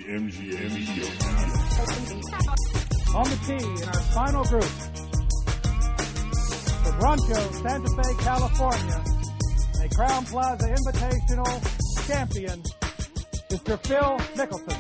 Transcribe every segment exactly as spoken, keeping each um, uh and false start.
M G A Media Cast. On the tee in our final group, from Rancho, Santa Fe, California, a Crown Plaza Invitational champion, Mister Phil Mickelson.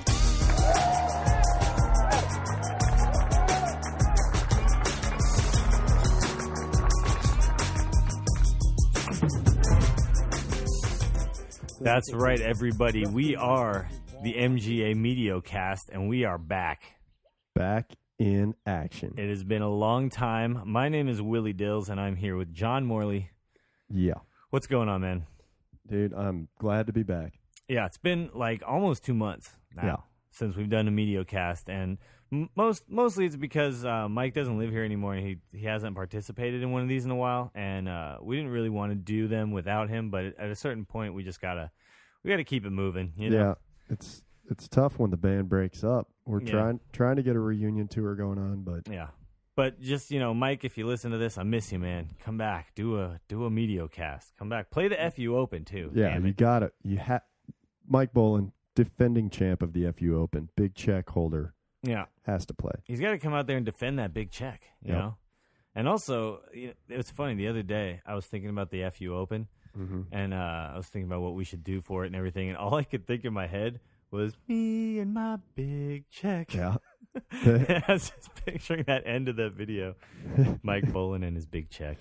That's right, everybody. We are the M G A Mediocast, and we are back. Back in action. It has been a long time. My name is Willie Dills, and I'm here with John Morley. Yeah. What's going on, man? Dude, I'm glad to be back. Yeah, it's been like almost two months now Yeah. since we've done a Mediocast, and m- most mostly it's because uh, Mike doesn't live here anymore, and he he hasn't participated in one of these in a while, and uh, we didn't really want to do them without him. But at a certain point, we just gotta we gotta keep it moving. You know? Yeah. It's it's tough when the band breaks up. We're Yeah. trying trying to get a reunion tour going on, but Yeah. But just, you know, Mike, if you listen to this, I miss you, man. Come back. Do a do a Mediocast. Come back. Play the F U Open, too. yeah, Damn you it. got it. You ha- Mike Bolin, defending champ of the F U Open, big check holder, Yeah. has to play. He's got to come out there and defend that big check, you Yep. know? And also, you know, it was funny. The other day, I was thinking about the F U Open, Mm-hmm. and uh, I was thinking about what we should do for it and everything, and all I could think in my head was me and my big check. Yeah. I was just picturing that end of that video. Mike Bolin and his big check.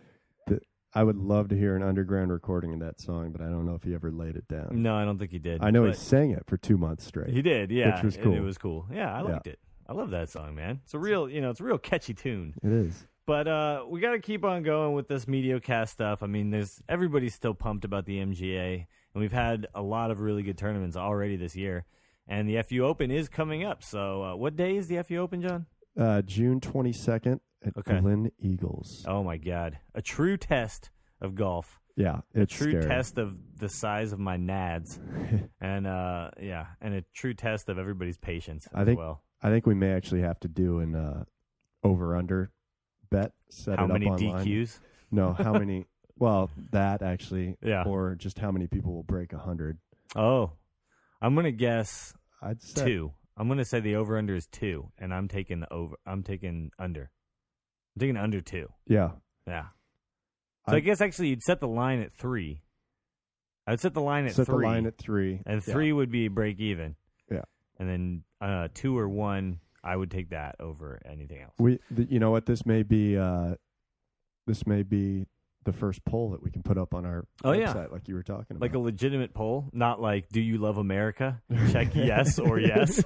I would love to hear an underground recording of that song, but I don't know if he ever laid it down. No, I don't think he did. I know he but sang it for two months straight. He did, yeah. Which was and cool. it was cool. Yeah, I Yeah. liked it. I love that song, man. It's a real, you know, it's a real catchy tune. It is. But uh, we got to keep on going with this Mediocast stuff. I mean, there's everybody's still pumped about the M G A, and we've had a lot of really good tournaments already this year. And the F U Open is coming up. So, uh, what day is the F U Open, John? Uh, June twenty-second at Okay. Glen Eagles. Oh my God, a true test of golf. Yeah, A it's true scary. test of the size of my nads, and uh, yeah, and a true test of everybody's patience I as think- well. I think we may actually have to do an uh, over-under bet. Set How it many up online. D Qs? No, how many? Well, that actually, Yeah. or just how many people will break a hundred. Oh, I'm gonna guess I'd say two. I'm gonna say the over under is two, and I'm taking the over. I'm taking under. I'm taking under two. Yeah, Yeah. So I, I- guess actually you'd set the line at three. I'd set the line at set three, the line at three, and Yeah. three would be break even. Yeah. And then uh, two or one, I would take that over anything else. We, the, you know what? This may be, uh, this may be the first poll that we can put up on our Oh, website, yeah. like you were talking about. Like a legitimate poll, not like "Do you love America?" Check yes or yes,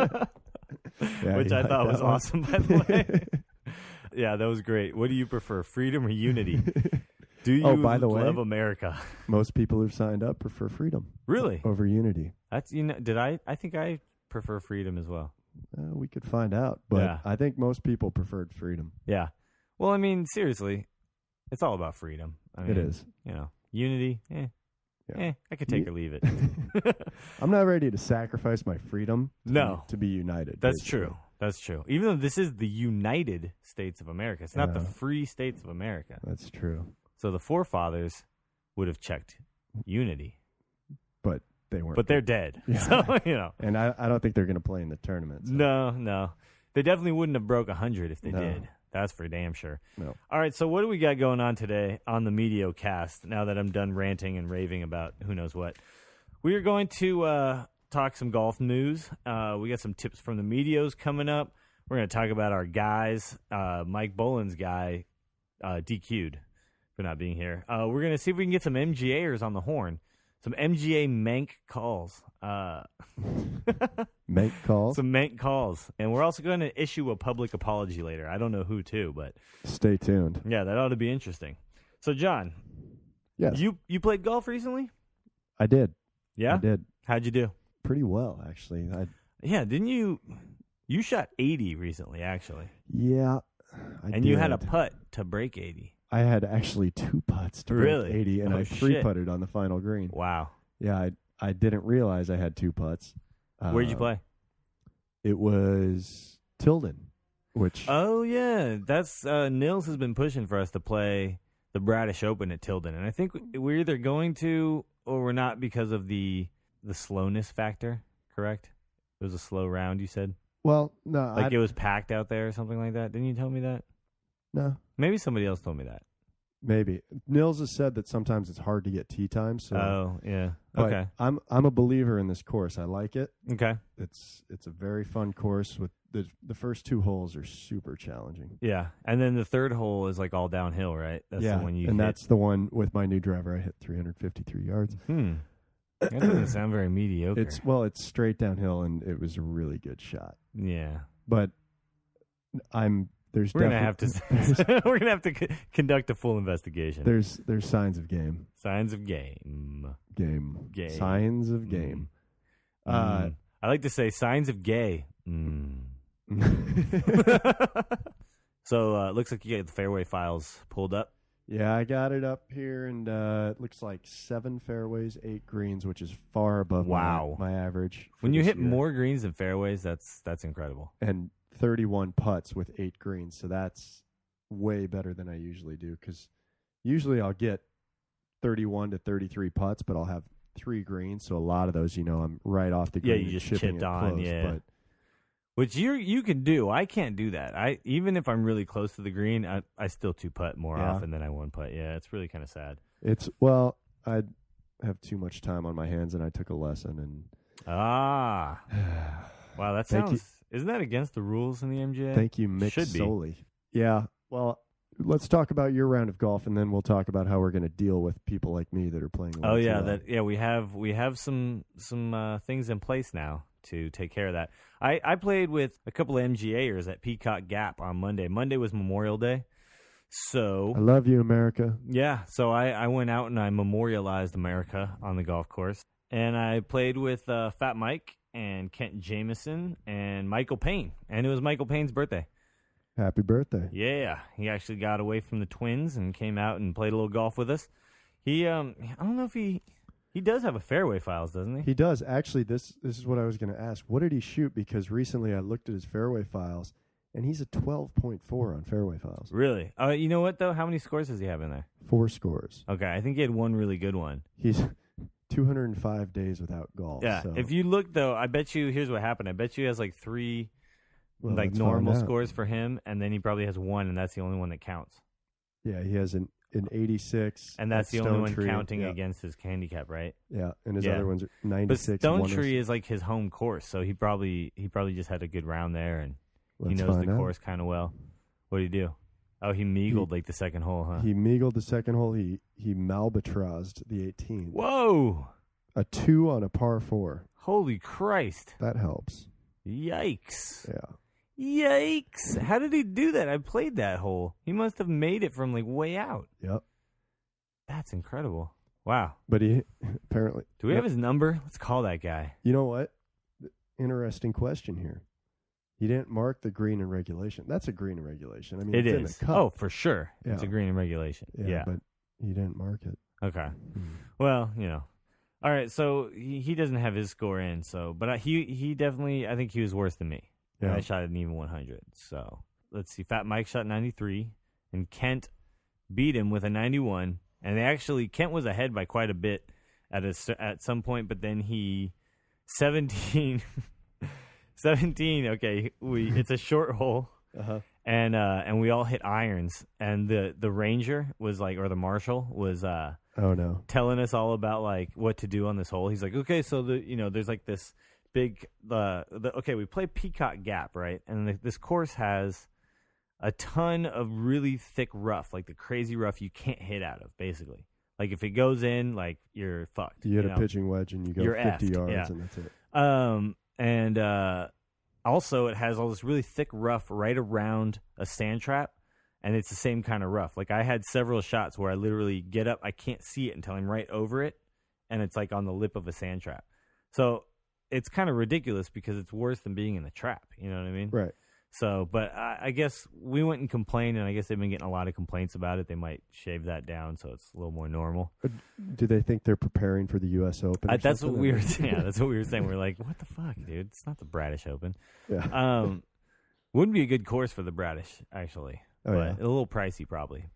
Yeah, which you I like thought that was one? awesome. By the way, yeah, that was great. What do you prefer, freedom or unity? Do you Oh, by the way- love America? Most people who've signed up prefer freedom Really? over unity. That's you know. Did I? I think I prefer freedom as well. Uh, we could find out, but Yeah. I think most people preferred freedom. Yeah. Well, I mean, seriously, it's all about freedom. I mean, It is. You know, unity. Eh, Yeah. eh. I could take Ye- or leave it. I'm not ready to sacrifice my freedom to, No. be, to be united. That's basically. true. That's true. Even though this is the United States of America, it's not the Yeah. free states of America. That's true. So the forefathers would have checked unity, But they weren't. but they're dead. Yeah. So, you know, and I, I don't think they're going to play in the tournament. so- no, no. They definitely wouldn't have broke one hundred if they No. did. That's for damn sure. No. All right, so what do we got going on today on the Mediocast now that I'm done ranting and raving about who knows what? We are going to uh, talk some golf news. Uh, we got some tips from the Medios coming up. We're going to talk about our guys. Uh, Mike Bolin's guy uh, D Q'd for not being here. Uh, we're going to see if we can get some M G A'ers on the horn. Some M G A Mank calls. Uh, Make calls. some Mank calls. And we're also going to issue a public apology later. I don't know who to, but Stay tuned. yeah, that ought to be interesting. So, John, Yes, you you played golf recently? I did. Yeah? I did How'd you do? pretty well, actually. I Yeah, didn't you? You shot eighty recently, actually. yeah, I and you had a did. putt to break eighty. I had actually two putts to break Really? eighty, and Oh, I three shit. putted on the final green. Wow. Yeah, I I didn't realize I had two putts. Where'd you Uh, play? It was Tilden, which Oh, yeah. That's uh, Nils has been pushing for us to play the Bradish Open at Tilden. And I think we're either going to or we're not because of the the slowness factor, correct? It was a slow round, you said? Well, no, Like I, it was packed out there or something like that? Didn't you tell me that? no, Maybe somebody else told me that. maybe Nils has said that sometimes it's hard to get tee time. So, Oh, yeah. but Okay. I'm I'm a believer in this course. I like it. Okay. It's it's a very fun course. With the the first two holes are super challenging. Yeah. And then the third hole is like all downhill, right? That's yeah, the one you and hit. that's the one with my new driver. I hit three hundred fifty-three yards. Hmm. That doesn't sound very mediocre. It's well, it's straight downhill, and it was a really good shot. yeah. But I'm there's We're gonna defi- have to. We're gonna have to c- conduct a full investigation. there's there's signs of game Signs of game. game Game. signs of game. Uh, Mm. I like to say signs of gay. Mm. So uh, it looks like you got the fairway files pulled up. Yeah, I got it up here, and uh, it looks like seven fairways, eight greens, which is far above Wow. my, my average. for When you this hit year. more greens than fairways, that's that's incredible. and thirty-one putts with eight greens, so that's way better than I usually do. Because usually I'll get thirty-one to thirty-three putts, but I'll have three greens, so a lot of those, you know, I'm right off the Yeah, green. you and just chipping chipped it on, close, yeah. But Which you you can do. I can't do that. I even if I'm really close to the green, I I still two putt more Yeah. often than I one putt. Yeah, it's really kind of sad. it's well, I have too much time on my hands, and I took a lesson, and Ah, wow, that Thank you. sounds. Isn't that against the rules in the M G A? thank you, Mick Should be. Soley. Yeah, well, let's talk about your round of golf, and then we'll talk about how we're going to deal with people like me that are playing. a Oh little too yeah, loud. that yeah we have we have some some uh, things in place now to take care of that. I, I played with a couple of M G A'ers at Peacock Gap on Monday. Monday was Memorial Day, so I love you, America. yeah, so I, I went out and I memorialized America on the golf course, and I played with uh, Fat Mike and Kent Jameson and Michael Payne, and it was Michael Payne's birthday. Happy birthday. Yeah, he actually got away from the Twins and came out and played a little golf with us. He, um, I don't know if he, he does have a fairway files, doesn't he? He does. Actually, this this is what I was going to ask. What did he shoot? Because recently I looked at his fairway files, and he's a twelve point four on fairway files. Really? Uh, you know what though? How many scores does he have in there? Four scores. Okay, I think he had one really good one. He's two hundred five days without golf. Yeah. So, If you look though, I bet you. Here's what happened. I bet you he has like three, well, like let's normal find out. scores for him, and then he probably has one, and that's the only one that counts. Yeah, he has an, an eighty-six. And that's at the only one Stone Tree. counting yeah. against his handicap, right? Yeah, and his Yeah. other ones are But ninety-six. Stone one oh Tree is like his home course, so he probably he probably just had a good round there, and Let's he knows find the out. course kind of well. What did he do? Oh, he meagled like the second hole, huh? He meagled the second hole. He he malbatrosed the eighteenth. Whoa! A two on a par four. Holy Christ! That helps. Yikes! Yeah. Yikes! How did he do that? I played that hole. He must have made it from like way out. Yep. That's incredible. Wow. But he apparently. Do we Yep. have his number? Let's call that guy. You know what? Interesting question here. He didn't mark the green in regulation. That's a green in regulation. I mean, It it's is. in the cup. Oh, for sure. It's a Yeah. green in regulation. yeah, Yeah. but he didn't mark it. Okay. Hmm. Well, you know. All right. So he, he doesn't have his score in. So, but I, he he definitely. I think he was worse than me. And Yeah. I shot an even one hundred. So let's see. Fat Mike shot ninety-three, and Kent beat him with a ninety-one. And they actually Kent was ahead by quite a bit at a, s- at some point, but then he seventeen. seventeen. Okay, we it's a short hole. Uh-huh. And uh, and we all hit irons, and the, the ranger was like, or the marshal was uh, Oh no. telling us all about like what to do on this hole. He's like, okay, so the you know there's like this big uh, the okay we play Peacock Gap, right, and the, this course has a ton of really thick rough, like the crazy rough you can't hit out of, basically. Like if it goes in, like you're fucked. You hit know? a pitching wedge and you go You're fifty effed, yards yeah. and that's it. Um, and uh, also it has all this really thick rough right around a sand trap, and it's the same kind of rough. Like I had several shots where I literally get up, I can't see it until I'm right over it, and it's like on the lip of a sand trap. So it's kind of ridiculous because it's worse than being in the trap. You know what I mean? Right. So, but I, I guess we went and complained, and I guess they've been getting a lot of complaints about it. They might shave that down so it's a little more normal. Do they think they're preparing for the U S Open? or I, that's what something? we were. Yeah, that's what we were saying. We are like, what the fuck, dude? It's not the Bradish Open. Yeah. Um, wouldn't be a good course for the Bradish, actually. Oh, but yeah. a little pricey, probably. But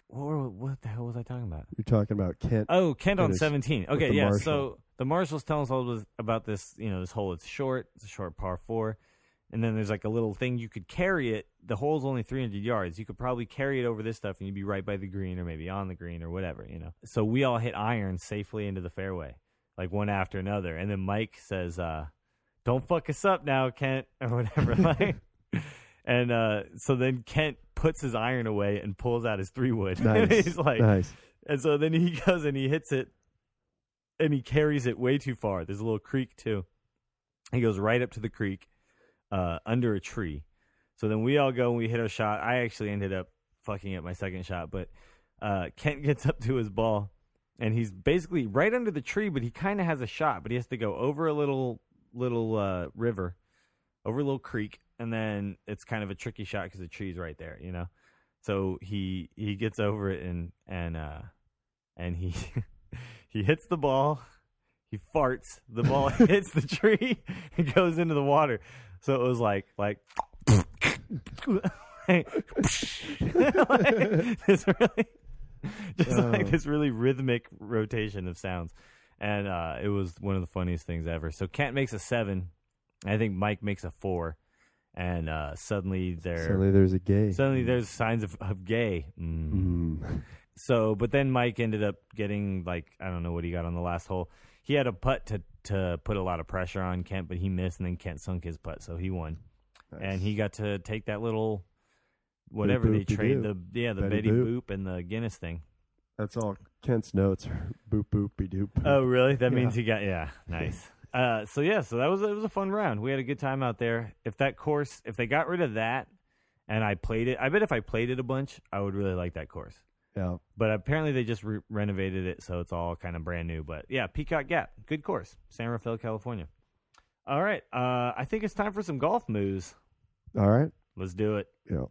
what, what the hell was I talking about? You're talking about Kent. Oh, Kent on It is seventeen. Okay, the yeah. Marshall. So the Marshall's telling us all about this. You know, this hole. It's short. It's a short par four, and then there's like a little thing you could carry it. The hole's only three hundred yards. You could probably carry it over this stuff, and you'd be right by the green, or maybe on the green, or whatever. You know. So we all hit irons safely into the fairway, like one after another. And then Mike says, uh, "Don't fuck us up now, Kent," or whatever. Like, and uh, so then Kent puts his iron away and pulls out his three wood. Nice. And he's like, nice. and so then he goes and he hits it, and he carries it way too far. There's a little creek too. He goes right up to the creek, uh, under a tree. So then we all go and we hit our shot. I actually ended up fucking up my second shot, but uh, Kent gets up to his ball, and he's basically right under the tree, but he kind of has a shot, but he has to go over a little little uh, river, over a little creek, and then it's kind of a tricky shot because the tree's right there, you know. So he he gets over it and and uh, and he he hits the ball. He farts. The ball hits the tree and goes into the water. So it was like like, like this really just Oh. like this really rhythmic rotation of sounds, and uh, it was one of the funniest things ever. So Kent makes a seven. I think Mike makes a four, and uh, suddenly there Suddenly there's a gay. suddenly there's signs of, of gay. Mm. Mm. So, but then Mike ended up getting, like, I don't know what he got on the last hole. He had a putt to, to put a lot of pressure on Kent, but he missed, and then Kent sunk his putt, so he won. Nice. And he got to take that little, whatever they Boop-boop-de-doo. trade, the yeah, the Betty Betty Boop. Boop and the Guinness thing. That's all Kent's notes are boop boop be doop. Oh, really? That Yeah. means he got, yeah, nice. Uh, so, yeah, so that was, it was a fun round. We had a good time out there. If that course, if they got rid of that and I played it, I bet if I played it a bunch, I would really like that course. Yeah. But apparently they just re- renovated it, so it's all kind of brand new. But yeah, Peacock Gap, good course, San Rafael, California. All right, uh, I think it's time for some golf moves. All right. Let's do it. Yeah.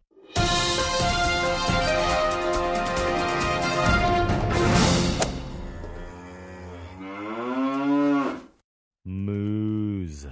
Moves.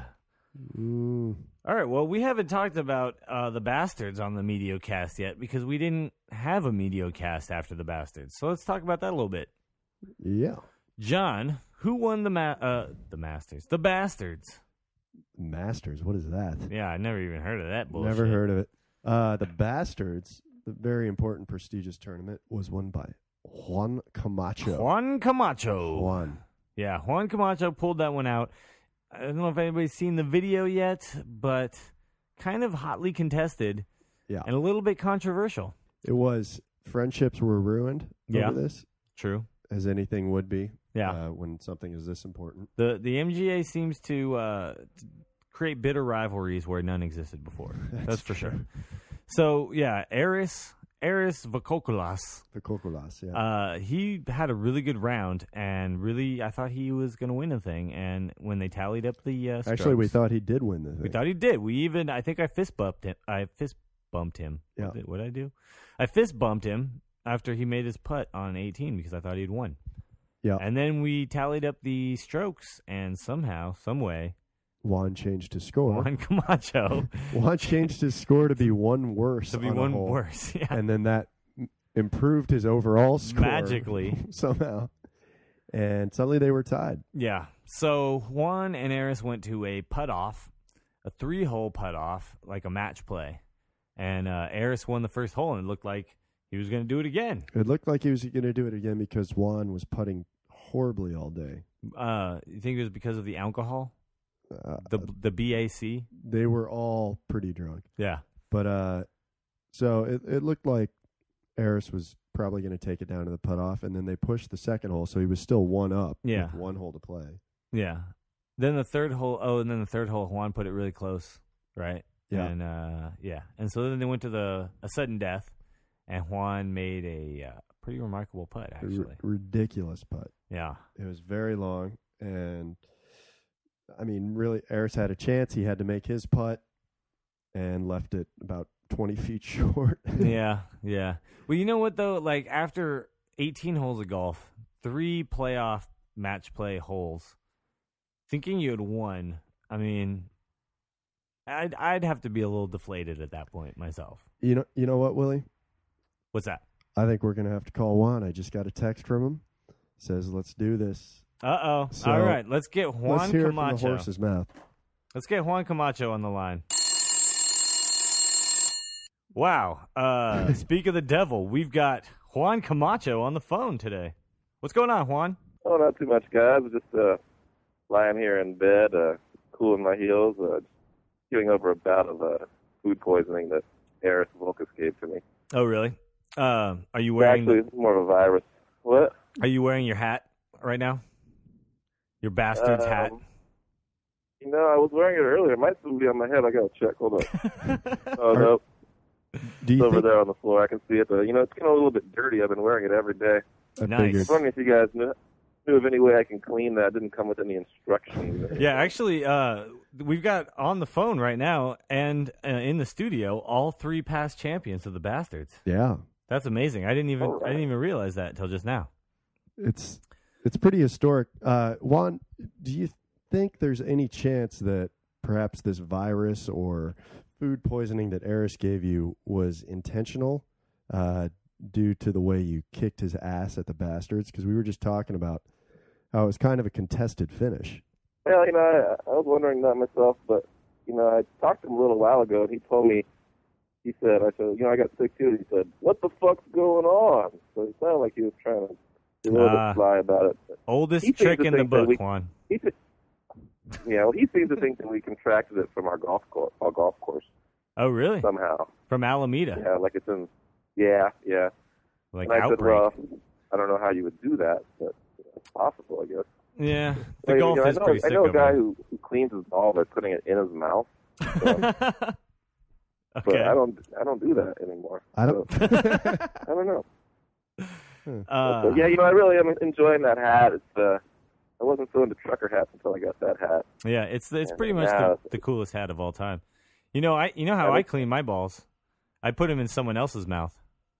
Mm. All right, well, we haven't talked about uh, the Bastards on the Mediocast yet because we didn't have a Mediocast after the Bastards. So let's talk about that a little bit. Yeah. John, who won the ma- uh, the Masters? The Bastards. Masters. What is that? Yeah, I never even heard of that bullshit. Never heard of it. Uh, the Bastards, the very important, prestigious tournament, was won by Juan Camacho. Juan Camacho. Juan. Yeah, Juan Camacho pulled that one out. I don't know if anybody's seen the video yet, but kind of hotly contested Yeah. and a little bit controversial. It was. Friendships were ruined Yeah. over this, True. as anything would be. Yeah. Uh, when something is this important. The the M G A seems to uh, to create bitter rivalries where none existed before. That's, for sure. So, yeah, Eris, Eris Vakokulas, The Kokolas, yeah. uh, he had a really good round, and really, I thought he was going to win the thing. And when they tallied up the uh, strokes, Actually, we thought he did win the thing. we thought he did. We even, I think I fist bumped him. I fist bumped him. Yeah. What did, what did I do? I fist bumped him after he made his putt on eighteen because I thought he'd won. Yeah. And then we tallied up the strokes, and somehow, some way, Juan changed his score. Juan Camacho Juan changed his score to be one worse. to be on a one hole. worse. Yeah. And then that m- improved his overall score. Magically. somehow. And suddenly they were tied. Yeah. So Juan and Eris went to a putt off, a three hole putt off, like a match play. And uh, Eris won the first hole, and it looked like he was going to do it again. It looked like he was going to do it again because Juan was putting horribly all day. Uh, you think it was because of the alcohol? Uh, The the B A C? they were all pretty drunk. Yeah. But uh, so it, it looked like Eris was probably going to take it down to the putt off, and then they pushed the second hole, so he was still one up Yeah. with one hole to play. Yeah. Then the third hole, oh, and then the third hole, Juan put it really close, right? Yeah. And, uh, yeah. And so then they went to the a sudden death, and Juan made a uh, pretty remarkable putt, A actually. r- ridiculous putt. Yeah. It was very long, and I mean, really, Eris had a chance. He had to make his putt and left it about twenty feet short. Yeah, yeah. Well, you know what, though? Like, after eighteen holes of golf, three playoff match play holes, thinking you had won, I mean, I'd, I'd have to be a little deflated at that point myself. You know, you know what, Willie? What's that? I think we're going to have to call Juan. I just got a text from him. Says, let's do this. Uh-oh. So, All right, let's get Juan let's hear Camacho. it from the horse's mouth. Let's get Juan Camacho on the line. Wow. Uh, speak of the devil, we've got Juan Camacho on the phone today. What's going on, Juan? Oh, not too much, guys. Just uh, lying here in bed, uh, cooling my heels, uh, getting over a bout of uh, food poisoning that Eris Volkis gave to me. Oh, really? Uh, are you wearing? Actually, it's more of a virus. What? Are you wearing your hat right now? Your bastard's um, hat. You know, I was wearing it earlier. It might still be on my head. I gotta check. Hold on. Oh, Are- no. Do It's you over think? there on the floor. I can see it. But, you know, it's getting a little bit dirty. I've been wearing it every day. I Nice. I figured. was wondering if you guys knew, knew of any way I can clean that. It didn't come with any instructions. Yeah, actually, uh, we've got on the phone right now and uh, in the studio all three past champions of the Bastards. Yeah, That's amazing. I didn't even All right. I didn't even realize that until just now. it's it's pretty historic. Uh, Juan, do you think there's any chance that perhaps this virus or food poisoning that Eris gave you was intentional uh, due to the way you kicked his ass at the Bastards? Because we were just talking about how it was kind of a contested finish. Well, you know, I, I was wondering that myself, but, you know, I talked to him a little while ago, and he told me, he said, I said, you know, I got sick too. He said, what the fuck's going on? So it sounded like he was trying to be a little Ah. bit sly about it. But Oldest He seems trick to in the think that book, we- Juan. he said, yeah, well, he seems to think that we contracted it from our golf course, our golf course Oh, really? somehow. From Alameda, Yeah, like it's in, yeah, yeah. like and I said, outbreak. well, I don't know how you would do that, but you know, it's possible, I guess. Yeah, the Well, you golf know, is I know, pretty I sick know a over guy there. who, who cleans his ball by putting it in his mouth, so, okay. but I don't, I don't do that anymore. I don't. So, I don't know. uh, But, yeah, you know, I really am enjoying that hat. It's uh, I wasn't so into trucker hats until I got that hat. yeah, it's it's and pretty much now the, it's- the coolest hat of all time. You know, I you know how Yeah, I that's- clean my balls? I put them in someone else's mouth.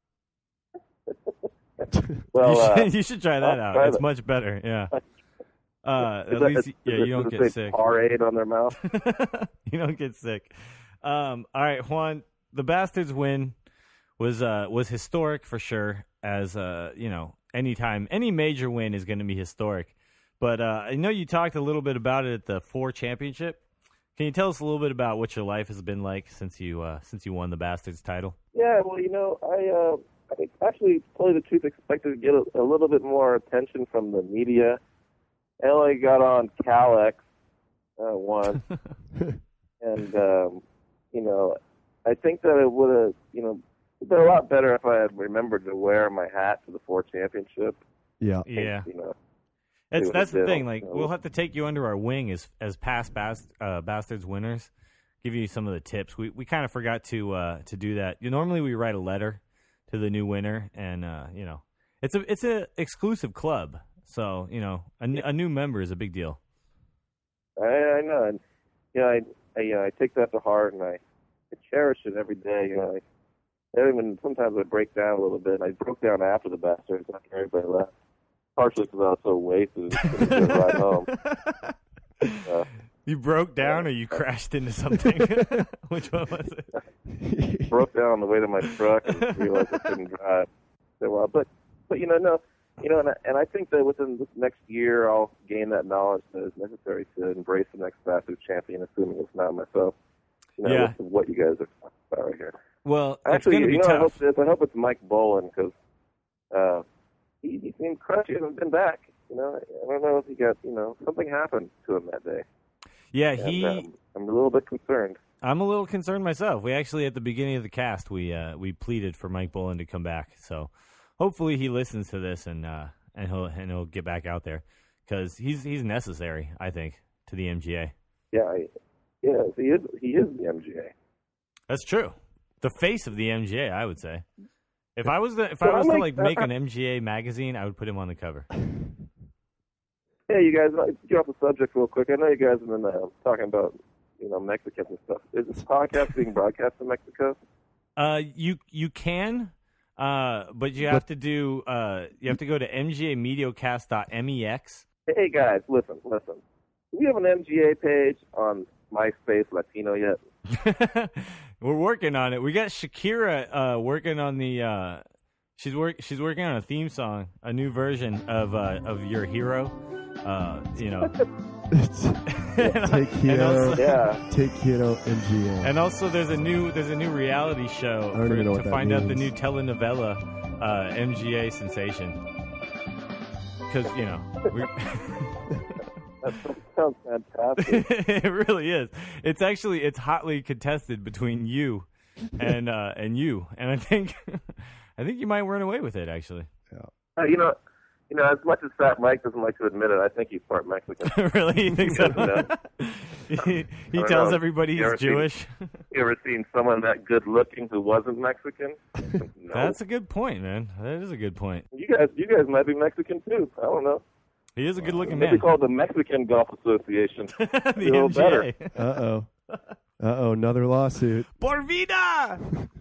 Well, you, uh, should, you should try that I'll out. try it's that. much better. Yeah. Uh, is at that- least, is yeah, it- you don't does it get say sick. Parade on their mouth. You don't get sick. Um, all right, Juan. The Bastards win was uh, was historic for sure. As uh, you know, anytime any major win is going to be historic. But uh, I know you talked a little bit about it at the Four Championship. Can you tell us a little bit about what your life has been like since you uh, since you won the Bastards title? Yeah, well, you know, I uh, I think actually, to tell you the truth, expected to get a, a little bit more attention from the media. L A got on Calex uh, once, and um, you know, I think that it would have, you know, been a lot better if I had remembered to wear my hat to the Four Championship. Yeah. I think, Yeah. you know, That's what that's it the did, thing. Like you know. we'll have to take you under our wing as as past bast, uh, Bastards winners. Give you some of the tips. We we kind of forgot to uh, to do that. You, normally we write a letter to the new winner, and uh, you know it's a it's a exclusive club. So you know a, n- a new member is a big deal. I, I know, and you know, I, I, you know, I take that to heart, and I, I cherish it every day. You know, I, I even sometimes I break down a little bit. And I broke down after the Bastards, after everybody left, partially because I was so wasted. Couldn't get a ride home. Uh, You broke down, or you crashed into something. Which one was it? broke down on the way to my truck and realized I couldn't drive so well. But, but you know, no, you know, and I, and I think that within this next year, I'll gain that knowledge that is necessary to embrace the next Bastards champion, assuming it's not myself. You know, Yeah. this is what you guys are talking about right here. Well, it's Actually, going to you be know, I hope, tough. it's, I hope it's Mike Bolin because uh, he, he seemed crushed. He hasn't been back. You know, I don't know if he got, you know, something happened to him that day. Yeah, And, he. um, I'm a little bit concerned. I'm a little concerned myself. We actually, at the beginning of the cast, we uh, we pleaded for Mike Bullen to come back. So hopefully he listens to this and uh, and he'll and he'll get back out there because he's he's necessary, I think, to the M G A. Yeah, I, yeah, he is. He is the M G A. That's true. The face of the M G A, I would say. If I was the, if Well, I was I to like like make that. an M G A magazine, I would put him on the cover. Hey, you guys, uh, get off the subject real quick. I know you guys have been uh, talking about, you know, Mexicans and stuff. Is this podcast being broadcast in Mexico? Uh, you you can, uh, but you have to do uh, you have to go to m g a mediocast dot mex. Hey, guys, listen, listen. Do we have an M G A page on MySpace Latino yet? We're working on it. We got Shakira uh, working on the uh, She's work. She's working on a theme song, a new version of uh, of Your Hero. Uh, you know, Take Hero, also- Yeah. Take Hero M G A. and also there's a new there's a new reality show I don't for, even know to what that find out the means. new telenovela uh, M G A sensation. Because you know, we're That sounds fantastic. it really is. It's actually it's hotly contested between you and uh, and you, and I think I think you might run away with it actually. Uh, you know, you know, as much as Fat Mike doesn't like to admit it, I think he's part Mexican. Really, you think so? No. he he I don't tells know. everybody You ever he's seen- Jewish. You ever seen someone that good looking who wasn't Mexican? No. That's a good point, man. That is a good point. You guys, you guys might be Mexican too. I don't know. He is a good-looking Maybe man. called the Mexican Golf Association. the little M G A. better. Uh oh. Uh oh. Another lawsuit. Por vida,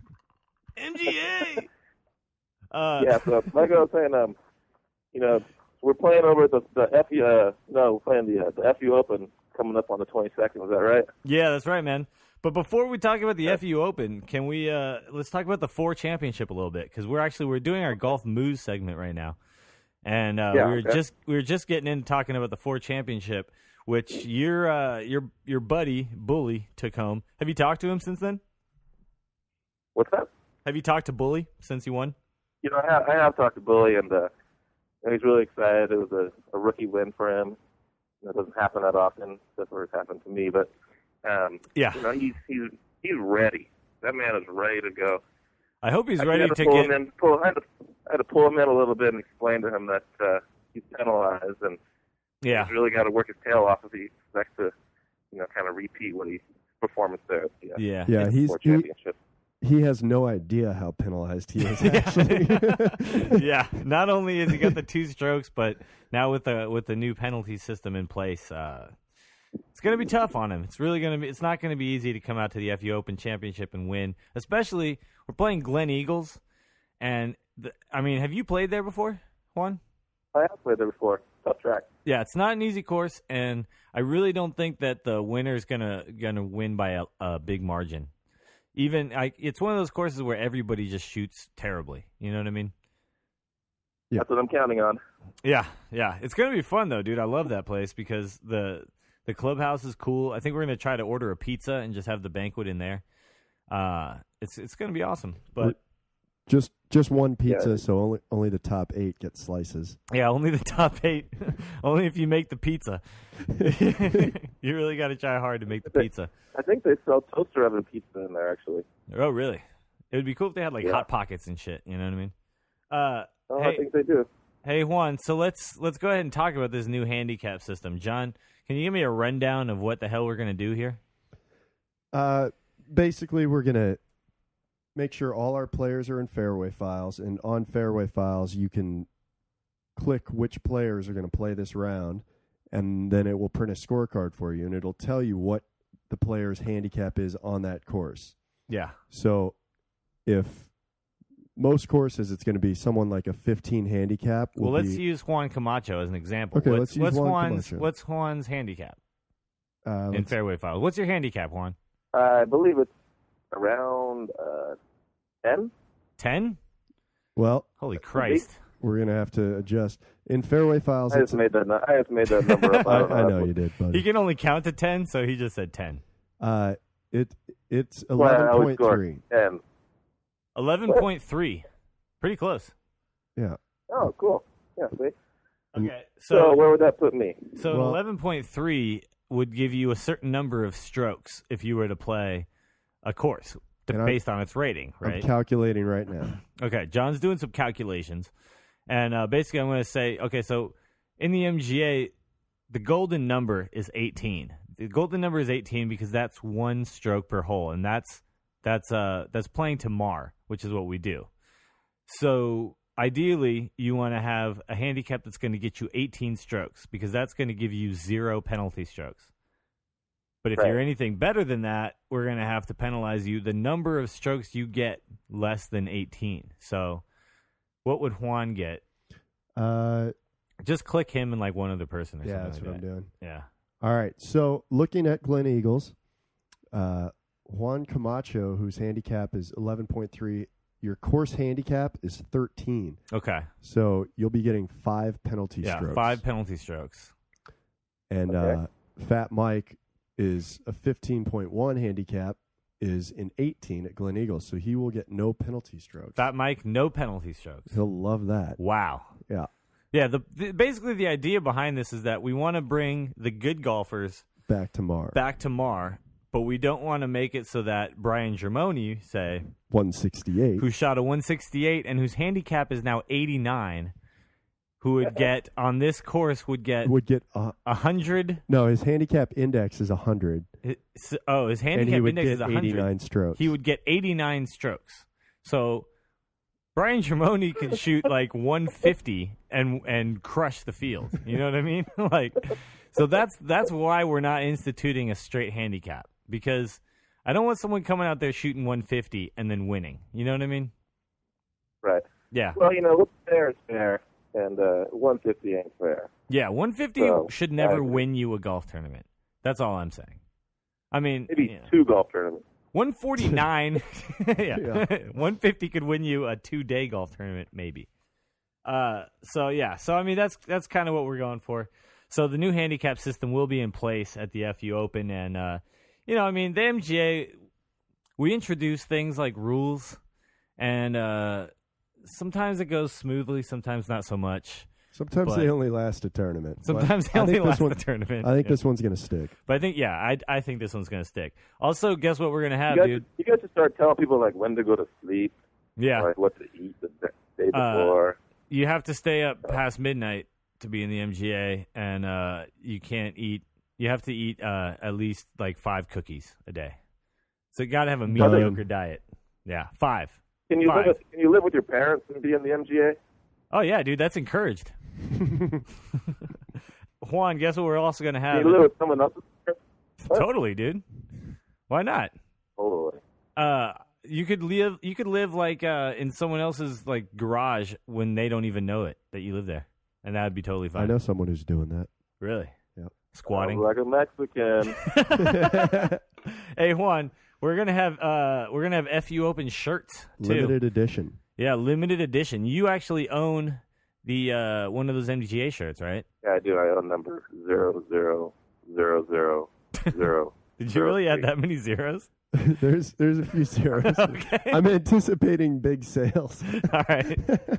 M G A. Uh, Yeah, so like I was saying, um, you know, we're playing over at the the F U. Uh, no, we're playing the uh, the F U Open coming up on the twenty-second. Is that right? Yeah, that's right, man. But before we talk about the F U Open, can we uh, let's talk about the Four Championship a little bit because we're actually we're doing our golf moves segment right now, and uh, Yeah, we were okay. just we were just getting into talking about the Four Championship, which your uh, your your buddy Bully took home. Have you talked to him since then? What's that? Have you talked to Bully since he won? You know, I have, I have talked to Bully, and uh, and he's really excited. It was a, a rookie win for him. That doesn't happen that often. That's where it's happened to me. But um, Yeah. you know, he's he's he's ready. That man is ready to go. I hope he's I ready had to, to pull get. him in. Pull, I, had to, I had to pull him in a little bit and explain to him that uh, he's penalized, and Yeah, he's really got to work his tail off if he expects to, you know, kind of repeat what he performance there at the uh, yeah, Yeah, It's- he's World he, Championship. he has no idea how penalized he is. Actually, yeah. Not only has he got the two strokes, but now with the with the new penalty system in place, uh, it's going to be tough on him. It's really going to be. It's not going to be easy to come out to the F U Open Championship and win. Especially we're playing Glen Eagles, and the, I mean, have you played there before, Juan? I have played there before. Tough track. Yeah, it's not an easy course, and I really don't think that the winner is gonna gonna win by a, a big margin. Even I, it's one of those courses where everybody just shoots terribly. You know what I mean? Yeah. That's what I'm counting on. Yeah, yeah. It's gonna be fun though, dude. I love that place because the the clubhouse is cool. I think we're gonna try to order a pizza and just have the banquet in there. Uh, it's it's gonna be awesome. But just just one pizza, Yeah. so only only the top eight get slices. yeah, only the top eight. Only if you make the pizza. You really got to try hard to make the pizza. I think they sell toaster oven pizza in there, actually. Oh, really? It would be cool if they had like Yeah. hot pockets and shit. You know what I mean? Uh, Oh, hey, I think they do. hey, Juan. So let's let's go ahead and talk about this new handicap system. John, can you give me a rundown of what the hell we're gonna do here? Uh, basically, we're gonna make sure all our players are in fairway files, and on fairway files, you can click which players are going to play this round, and then it will print a scorecard for you, and it'll tell you what the player's handicap is on that course. Yeah. So, if most courses, it's going to be someone like a fifteen handicap. will Well, let's be, use Juan Camacho as an example. Okay, what's, let's use what's Juan Juan's Camacho. what's Juan's handicap uh, in let's- fairway files? What's your handicap, Juan? I believe it's around uh, ten. Ten? Well, Holy Christ! we're going to have to adjust in fairway files. I It's just made that. nu- I just made that number up. I, don't I know. know you did, buddy. He can only count to ten, so he just said ten. Uh, it it's Well, I eleven always point score three. ten. Eleven point three. Pretty close. Yeah. Oh, cool. Yeah. See. Okay, So, so where would that put me? so Well- eleven point three would give you a certain number of strokes if you were to play a course to, And I'm- based on its rating, I'm right? calculating right now. Okay, John's doing some calculations, and uh, basically I'm going to say, okay, so in the M G A, the golden number is eighteen. The golden number is eighteen because that's one stroke per hole, and that's that's uh that's playing to Mar, which is what we do. So ideally, you want to have a handicap that's going to get you eighteen strokes because that's going to give you zero penalty strokes. But if Right. you're anything better than that, we're going to have to penalize you the number of strokes you get less than eighteen. So what would Juan get? Uh, Just click him and like one other person or yeah, something that's like what I'm that. doing. Yeah. All right. So looking at Glen Eagles, uh, Juan Camacho, whose handicap is eleven point three, your course handicap is thirteen. Okay. So you'll be getting five penalty Yeah, strokes. five penalty strokes. And Okay. uh, Fat Mike is a fifteen point one handicap, is in eighteen at Glen Eagles, so he will get no penalty strokes. Fat Mike, no penalty strokes. He'll love that. Wow. Yeah. Yeah, the, the basically the idea behind this is that we want to bring the good golfers Back to Mar. back to Mar, but we don't want to make it so that Brian Germoni, say, one sixty-eight. who shot a one sixty-eight and whose handicap is now eighty-nine, who would get, on this course, would get would get a one hundred. no. His handicap index is one hundred, His- Oh, his and handicap he would index get is one hundred. eighty-nine strokes. He would get eighty-nine strokes. So Brian Germoni could shoot like one fifty and and crush the field. You know what I mean? Like, so that's that's why we're not instituting a straight handicap, because I don't want someone coming out there shooting one fifty and then winning. You know what I mean? Right. Yeah. Well, you know, what's fair is fair, and uh, one fifty ain't fair. Yeah, one fifty So, should I never agree. win you a golf tournament. That's all I'm saying. I mean, Maybe yeah. two golf tournaments. one forty-nine, yeah, Yeah. one fifty could win you a two-day golf tournament, maybe. Uh, so yeah, so I mean that's that's kind of what we're going for. So the new handicap system will be in place at the F U Open, and uh, you know, I mean the M G A, we introduce things like rules, and uh, sometimes it goes smoothly, sometimes not so much. Sometimes but- they only last a tournament. but Sometimes they I only think this last one- the tournament. I think Yeah. this one's gonna stick. But I think yeah, I I think this one's gonna stick. Also, guess what we're gonna have, You guys, dude? you guys should start telling people like when to go to sleep, Yeah. like what to eat the day Uh, before. You have to stay up past midnight to be in the M G A, and uh, you can't eat. You have to eat uh, at least like five cookies a day. So you got to have a mediocre diet. Yeah, five. Can you five. live with, can you live with your parents and be in the M G A? Oh yeah, dude, that's encouraged. Juan, guess what we're also gonna Can have? you live with someone else's parents? Totally, dude. Why not? Totally. Uh, you could live. You could live like uh, in someone else's like garage when they don't even know it that you live there, and that would be totally fine. I know someone who's doing that. Really? Yep. Squatting. Like a Mexican. Hey Juan, we're gonna have uh we're gonna have F U Open shirts too. Limited edition. Yeah, limited edition. You actually own the uh one of those M G A shirts, right? Yeah, I do. I own number zero zero zero zero zero. Did you really add that many zeros? there's there's a few zeros. Okay. I'm anticipating big sales. All right.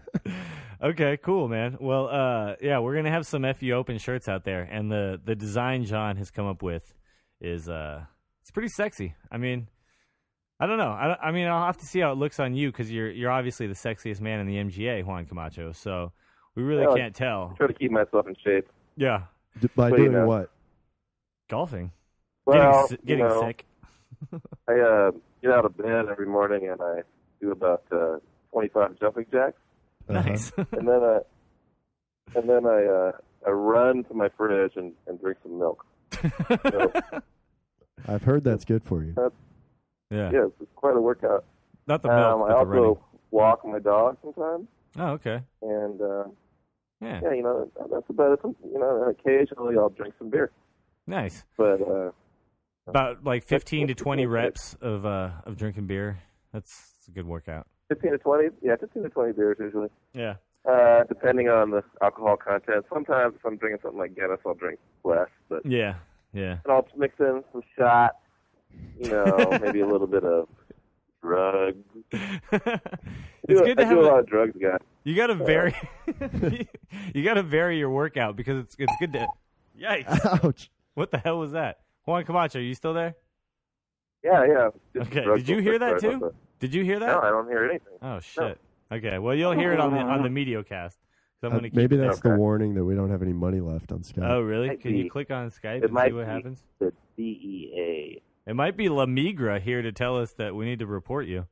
Okay, cool, man. Well, uh, yeah, we're gonna have some F U Open shirts out there, and the the design John has come up with is uh, it's pretty sexy. I mean, I don't know. I, don't- I mean, I'll have to see how it looks on you because you're you're obviously the sexiest man in the M G A, Juan Camacho. So we really Yeah, can't tell. Try to keep myself in shape. Yeah, D- By Well, you doing know. what? golfing, Well, getting, si- getting you know, sick. I uh, get out of bed every morning and I do about uh, twenty-five jumping jacks, Uh-huh. Nice. and then I and then I uh, I run to my fridge and, and drink some milk. So, I've heard that's good for you. yeah. yeah, it's quite a workout. Not the milk, Um, I but the also running. walk my dog sometimes, Oh, okay. and uh, Yeah. yeah, you know that's about it. You know, and occasionally I'll drink some beer, Nice. but uh, About like fifteen to that's- twenty that's- reps of uh of drinking beer. That's, that's a good workout. fifteen to twenty, yeah, fifteen to twenty beers usually. Yeah. Uh, depending on the alcohol content. Sometimes if I'm drinking something like Guinness, I'll drink less, but Yeah. Yeah. and I'll mix in some shots, you know, maybe a little bit of drugs. it's do, good to I have do a lot a, of drugs, guys. you got to vary you got to vary your workout because it's it's good to Yikes. Ouch. What the hell was that? Juan Camacho, are you still there? Yeah, yeah. Just Okay. drugs Did you real hear quick. that Sorry too? about Did you hear that. that? No, I don't hear anything. Oh shit. Okay. Well, you'll hear it on the on the Mediocast. So I'm Uh, gonna keep maybe it that's there. the warning that we don't have any money left on Skype. Oh, really? Might Can you be. click on Skype It and see might what be happens? the D E A. It might be La Migra here to tell us that we need to report you.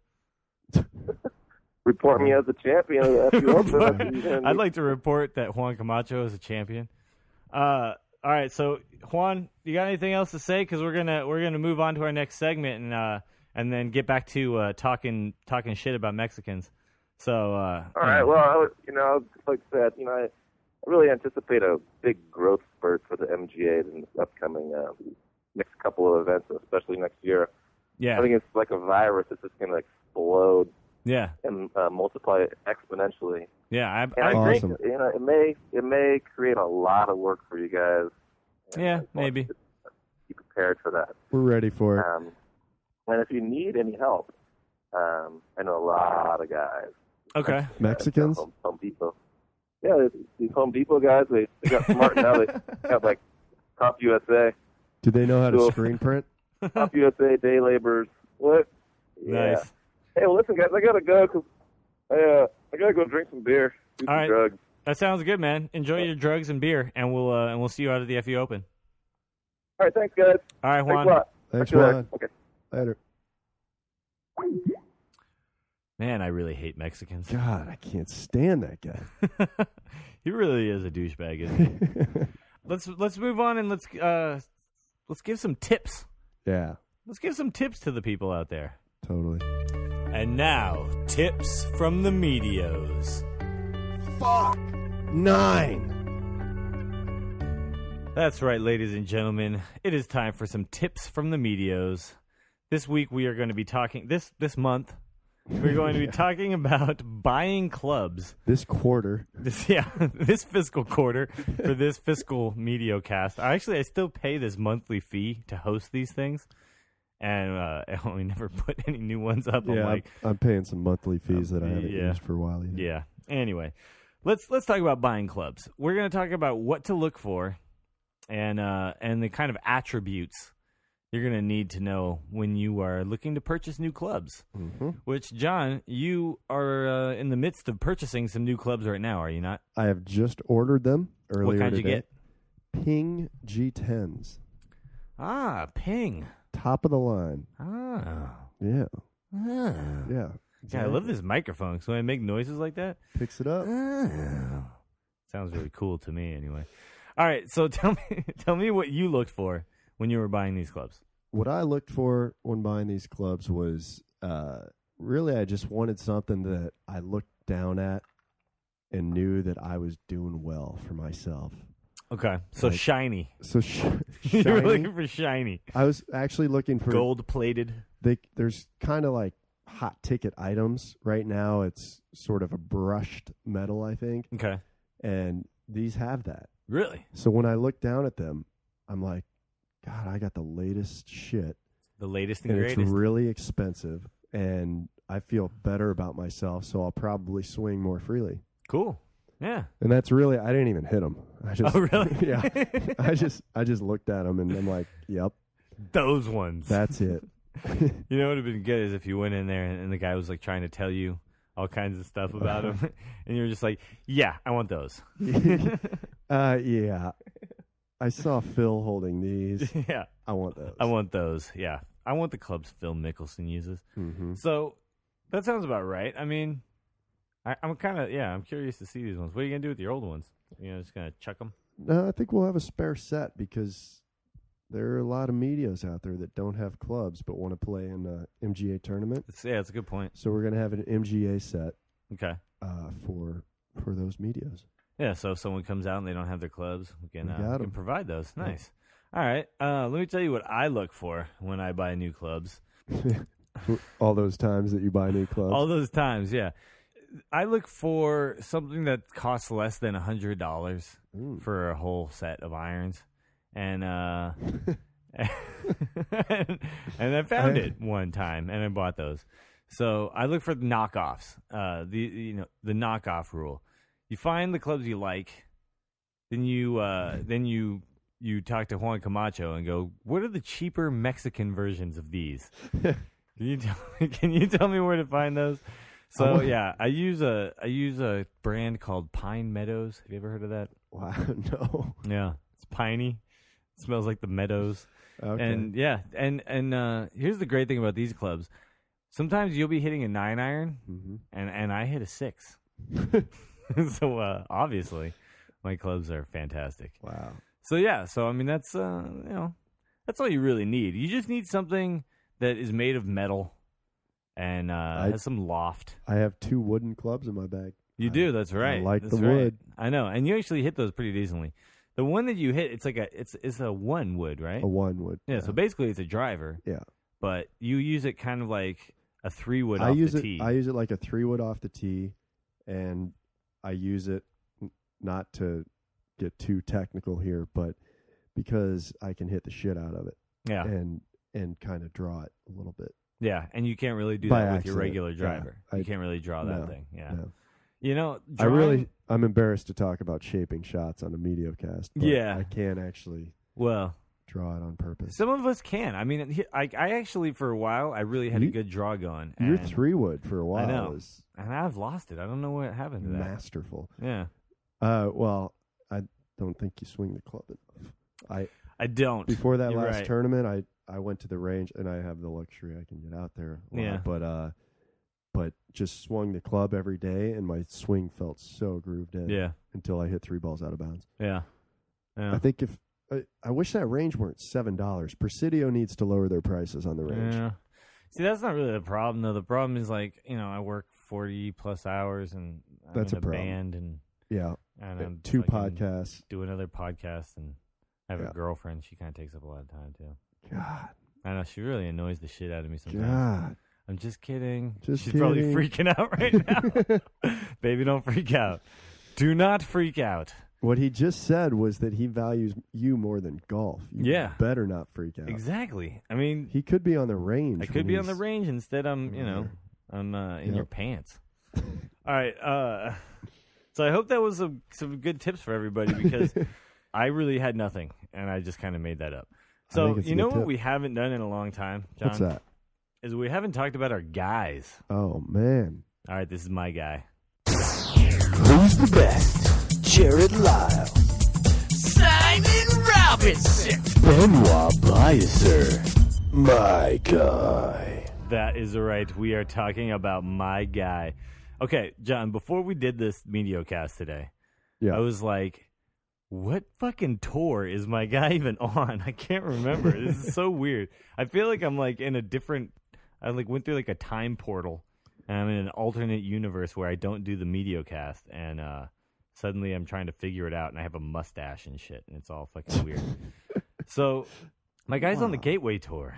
Report me as a champion of the F U Open. I'd like to report that Juan Camacho is a champion. Uh, all right, so Juan, you got anything else to say? Because we're gonna we're gonna move on to our next segment and uh, and then get back to uh, talking talking shit about Mexicans. So uh, All right. Well, I would, you know, like I said, you know, I, I really anticipate a big growth spurt for the M G A in this upcoming uh, next couple of events, especially next year. yeah, I think it's like a virus. It's just going to explode Yeah. and uh, multiply it exponentially. Yeah, I, And I I agree. Awesome. think you know it may it may create a lot of work for you guys. And Yeah, I want maybe. you to Be prepared for that. We're ready for it. Um, and if you need any help, um, I know a lot of guys. Okay. Mexicans? Home, Home Depot. Yeah, these Home Depot guys, they, they got smart now. They have like Top U S A, Do they know how to Cool. screen print? Top U S A, day laborers. What? Yeah. Nice. Hey, well, listen, guys, I gotta go because I uh, I gotta go drink some beer, do All some right. drugs. That sounds good, man. Enjoy your drugs and beer, and we'll uh, and we'll see you out at the F U Open. All right, thanks, guys. All right, Thanks Juan. a lot. Thanks, Talk to you later. Juan. Okay. Later. Man, I really hate Mexicans. God, I can't stand that guy. He really is a douchebag, isn't he? let's let's move on and let's uh let's give some tips. Yeah, Let's give some tips to the people out there. totally. And now, tips from the Medios. Fuck. Nine. That's right, ladies and gentlemen. It is time for some tips from the Medios. This week we are going to be talking this this month. We're going to be talking about buying clubs. This quarter. This yeah, this fiscal quarter for this fiscal Mediocast. I actually I still pay this monthly fee to host these things, and uh, I only never put any new ones up. I'm Yeah, like, I'm, I'm paying some monthly fees that I haven't yeah. used for a while. Either. yeah. Anyway, let's let's talk about buying clubs. We're going to talk about what to look for, and uh, and the kind of attributes you're going to need to know when you are looking to purchase new clubs. Mm-hmm. Which, John, you are uh, in the midst of purchasing some new clubs right now, are you not? I have just ordered them earlier What kind today. you get? Ping G tens. Ah, Ping. Top of the line. Ah. Yeah. ah. Yeah. Yeah, I love this microphone. So when I make noises like that, Picks it up. ah. Sounds really cool to me anyway. All right, so tell me tell me what you looked for when you were buying these clubs. What I looked for when buying these clubs was uh, really I just wanted something that I looked down at and knew that I was doing well for myself. Okay, so Like- shiny. So sh- You were shiny. looking for shiny. I was actually looking for Gold plated. They, there's kind of like hot ticket items right now. It's sort of a brushed metal, I think, Okay. and these have that. Really? So when I look down at them, I'm like, God, I got the latest shit, The latest and and greatest. it's really expensive, and I feel better about myself, so I'll probably swing more freely. Cool. Yeah. And that's really, I didn't even hit them. I just, Oh, really? yeah. I just, I just looked at them, and I'm like, yep, Those ones. that's it. You know what would have been good is if you went in there and, and the guy was like trying to tell you all kinds of stuff about him, and you were just like, "Yeah, I want those." uh, yeah. I saw Phil holding these. Yeah, I want those. I want those. Yeah, I want the clubs Phil Mickelson uses. Mm-hmm. So that sounds about right. I mean, I, I'm kind of yeah. I'm curious to see these ones. What are you gonna do with your old ones? You know, just gonna chuck them? No, I think we'll have a spare set because there are a lot of medias out there that don't have clubs but want to play in the M G A tournament. It's, yeah, it's a good point. So we're going to have an M G A set Okay. uh, for for those medias. Yeah, so if someone comes out and they don't have their clubs, we can, We uh, got we can 'em. provide those. Nice. All right. Uh, let me tell you what I look for when I buy new clubs. All those times that you buy new clubs. All those times, yeah. I look for something that costs less than one hundred dollars Mm. for a whole set of irons. And uh, and, and I found I- it one time, and I bought those. So I look for the knockoffs. Uh, the you know the knockoff rule. You find the clubs you like, then you uh, then you you talk to Juan Camacho and go, what are the cheaper Mexican versions of these? Can you tell me, can you tell me where to find those? So yeah, I use a I use a brand called Pine Meadows. Have you ever heard of that? Wow, no. Yeah, it's piney. It smells like the meadows. Okay. And yeah, and and uh, here's the great thing about these clubs. Sometimes you'll be hitting a nine iron, hmm and, and I hit a six. So uh, obviously, my clubs are fantastic. Wow. So yeah, so I mean that's uh, you know that's all you really need. You just need something that is made of metal and uh, I- has some loft. I have two wooden clubs in my bag. You I- do, that's right. like That's the right. wood. I know, and you actually hit those pretty decently. The one that you hit, it's like a it's it's a one wood, right? A one wood. yeah, So basically, it's a driver. Yeah. But you use it kind of like a three wood I off use the it. tee. I use it like a three wood off the tee, and I use it n- not to get too technical here, but because I can hit the shit out of it yeah, and and kind of draw it a little bit. yeah, and you can't really do By that with your accident, regular yeah. driver. you I- can't really draw that no, thing. Yeah, no. you know, I drawing, really, I'm embarrassed to talk about shaping shots on a Mediocast. But Yeah. I can actually well. draw it on purpose. Some of us can. I mean, he- I, I actually for a while I really had You- a good draw going. Your and, three wood for a while know. was and I've lost it. I don't know what happened to that. masterful. Yeah, Uh, well, I don't think you swing the club enough. I I don't. before that You're last right. tournament, I I went to the range and I have the luxury I can get out there. a lot, Yeah. but uh, but just swung the club every day, and my swing felt so grooved in. Yeah, Until I hit three balls out of bounds. yeah, yeah. I think if I, I wish that range weren't seven dollars. Presidio needs to lower their prices on the range. Yeah. See, that's not really the problem, though. The problem is, like, you know, I work forty plus hours, and I'm That's in a a, problem. band, and Yeah, and I'm two fucking podcasts. do another podcast, and I have Yeah. a girlfriend. She kind of takes up a lot of time too. God, I know she really annoys the shit out of me sometimes. God. I'm just kidding. Just She's probably kidding. freaking out right now. Baby, don't freak out. Do not freak out. What he just said was that he values you more than golf. You Yeah. better not freak out. Exactly. I mean, He could be on the range. I could when be on the he's- range. Instead, I'm, you know, I'm uh, in Yep. your pants. All right. Uh, so I hope that was some some good tips for everybody because I really had nothing, and I just kind of made that up. I So think it's a you know good what tip. we haven't done in a long time, John? What's that? Is we haven't talked about our guys. Oh man, All right, this is my guy. Who's the best? Jared Lyle. Simon Robinson. Benoit Biaser. My guy. That is right. We are talking about my guy. Okay, John, before we did this Mediocast today, yeah. I was like, what fucking tour is my guy even on? I can't remember. This is so weird. I feel like I'm like in a different, I like went through like a time portal, and I'm in an alternate universe where I don't do the Mediocast, and uh, suddenly I'm trying to figure it out, and I have a mustache and shit, and it's all fucking weird. So, my guy's on the Wow. Gateway Tour.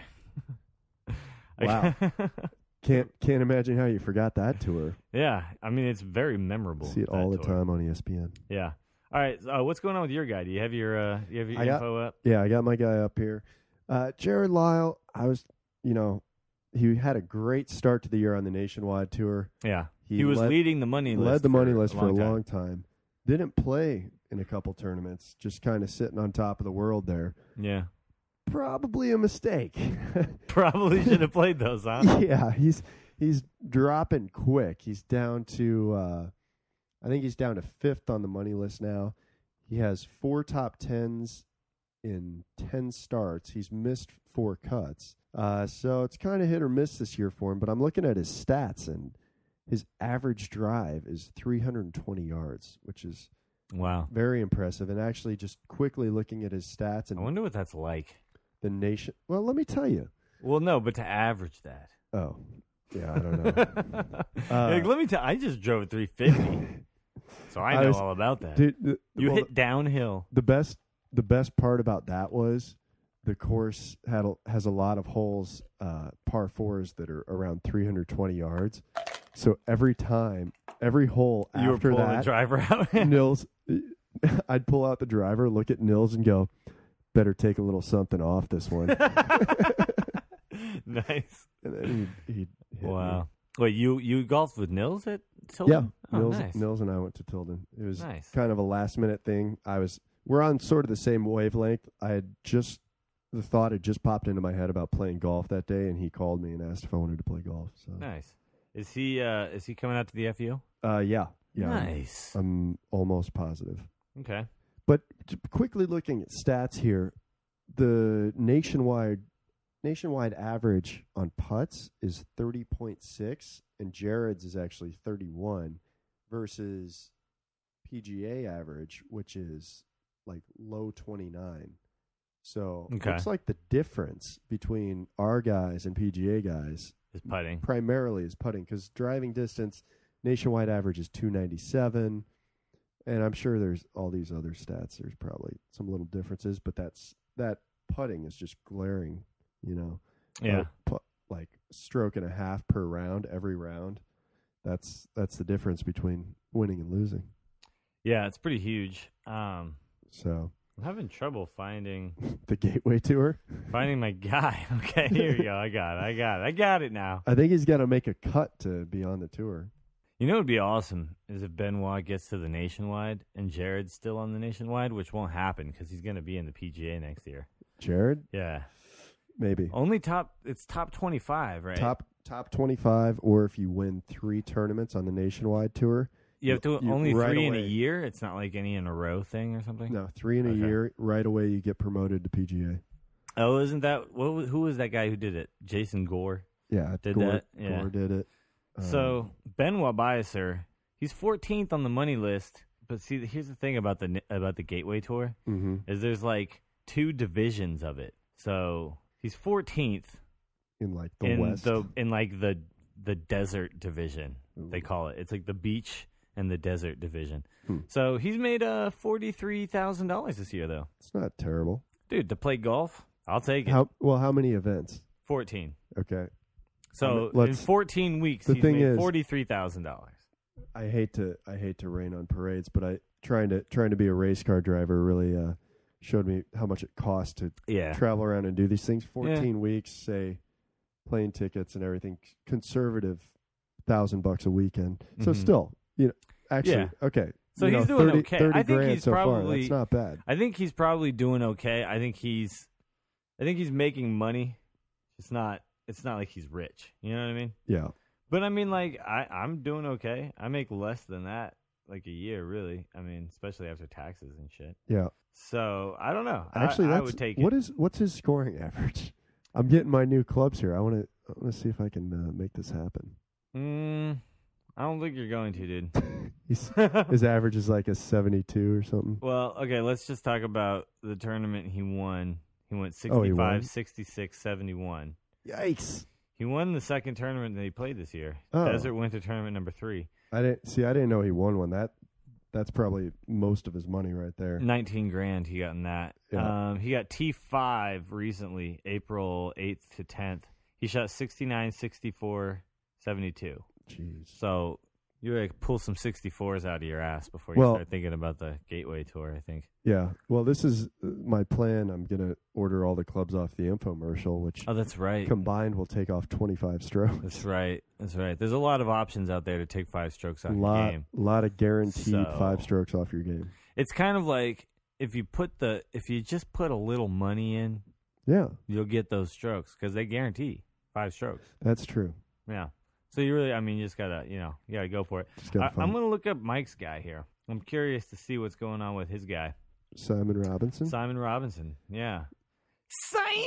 Wow. Can't can't imagine how you forgot that tour. Yeah, I mean it's very memorable. See it that all the tour. time on E S P N. Yeah. All right. Uh, what's going on with your guy? Do you have your uh, do you have your I got- info up? Yeah, I got my guy up here. Uh, Jared Lyle. I was, you know, he had a great start to the year on the Nationwide tour. Yeah. He, He was led- leading the money list. Led the money for list a for a long time. long time. Didn't play in a couple tournaments. Just kind of sitting on top of the world there. Yeah. Probably a mistake. Probably should have played those, huh? Yeah, he's he's dropping quick. He's down to uh, I think he's down to fifth on the money list now. He has four top tens in ten starts. He's missed four cuts. Uh, so it's kind of hit or miss this year for him. But I'm looking at his stats, and his average drive is three hundred twenty yards, which is Wow. very impressive. And actually, just quickly looking at his stats and I wonder what that's like. the nation. Well, let me tell you. Well, no, but to average that. Oh, yeah, I don't know. Uh, like, let me tell. I just drove three fifty, so I I know was- all about that. Dude, the, you well, hit downhill. the best. The best part about that was the course had a, has a lot of holes, uh, par fours that are around three hundred twenty yards. So every time, every hole You were after pulling that, the driver out. Nils, I'd pull out the driver, look at Nils, and go, "Better take a little something off this one." Nice. And then he'd, he'd hit Wow. Wait, you you golfed with Nils at Tilden? Me. Yeah, Oh, Nils, nice. Nils and I went to Tilden. It was Nice. kind of a last minute thing. I was we're on sort of the same wavelength. I had just the thought had just popped into my head about playing golf that day, and he called me and asked if I wanted to play golf. So Nice. Is he uh, is he coming out to the F U? uh, yeah, yeah, I'm- Nice. I'm almost positive. Okay. But j- quickly looking at stats here, the nationwide nationwide average on putts is thirty point six, and Jared's is actually thirty-one, versus P G A average, which is like low twenty-nine. So Okay. looks like the difference between our guys and P G A guys Is putting. primarily is putting, because driving distance nationwide average is two ninety-seven. And I'm sure there's all these other stats. There's probably some little differences, but that's that putting is just glaring, you know. Yeah. Uh, pu- like stroke and a half per round every round. That's that's the difference between winning and losing. Yeah, it's pretty huge. Um, so I'm having trouble finding the Gateway Tour. Finding my guy. Okay, here we go. I got it. I got it. I got it now. I think he's got to make a cut to be on the tour. You know what would be awesome is if Benoit gets to the Nationwide and Jared's still on the Nationwide, which won't happen because he's going to be in the P G A next year. Jared? Yeah. Maybe. Only top, it's top twenty-five, right? Top top twenty-five, or if you win three tournaments on the Nationwide Tour. You have to you, only right three away, in a year? It's not like any in a row thing or something? No, three in a Okay. year. Right away, you get promoted to P G A. Oh, isn't that, what? was- who was that guy who did it? Jason Gore? Yeah, Did Gore, that? Yeah. Gore did it. Um, So Benoit Baiser, he's fourteenth on the money list. But see, here's the thing about the about the Gateway Tour mhm. is there's like two divisions of it. So he's fourteenth in like the in West. the in like the the desert division. They Ooh. call it. It's like the beach and the desert division. Hmm. So he's made uh forty three thousand dollars this year though. It's not terrible. Dude, to play golf, I'll take it. How well? How many events? Fourteen. Okay. So Um, in let's- fourteen weeks, the he's thing made is- forty three thousand dollars. I hate to I hate to rain on parades, but I trying to trying to be a race car driver really uh, showed me how much it costs to Yeah. travel around and do these things. Fourteen weeks, say, plane tickets and everything, conservative, thousand bucks a weekend. So Mhm. still, you know, actually, Yeah. okay. So you he's know, doing thirty, okay. thirty I think grand he's so far. probably- That's not bad. I think he's probably doing okay. I think he's I think he's making money. It's not it's not like he's rich. You know what I mean? Yeah. But I mean, like, I, I'm doing okay. I make less than that, like, a year, really. I mean, especially after taxes and shit. Yeah. So, I don't know. Actually, I, that's, I would take what it. is what's his scoring average? I'm getting my new clubs here. I want to I want to see if I can uh, make this happen. Mm, I don't think you're going to, dude. He's, his average is like a seventy-two or something. Well, okay, let's just talk about the tournament he won. He went Oh, he sixty-five, won? sixty-six, seventy-one. Yikes! He won the second tournament that he played this year. Oh. Desert Winter Tournament number three. I didn't see. I didn't know he won one. That that's probably most of his money right there. nineteen grand he got in that. Yeah. Um, he got T five recently, April eighth to tenth. He shot sixty-nine, sixty-four, seventy-two. Jeez. So you like pull some sixty-fours out of your ass before you Well- start thinking about the Gateway Tour, I think. Yeah. Well, this is uh, my plan. I'm gonna order all the clubs off the infomercial, which Oh, that's right. combined will take off twenty-five strokes. That's right. That's right. There's a lot of options out there to take five strokes off lot, your game. lot of guaranteed So- five strokes off your game. It's kind of like if you put the if you just put a little money in, Yeah, you'll get those strokes because they guarantee five strokes. that's true. Yeah. So you really, I mean, you just gotta, you know, you gotta go for it. Just gotta I, find I'm gonna look up Mike's guy here. I'm curious to see what's going on with his guy, Simon Robinson. Simon Robinson. Yeah, Simon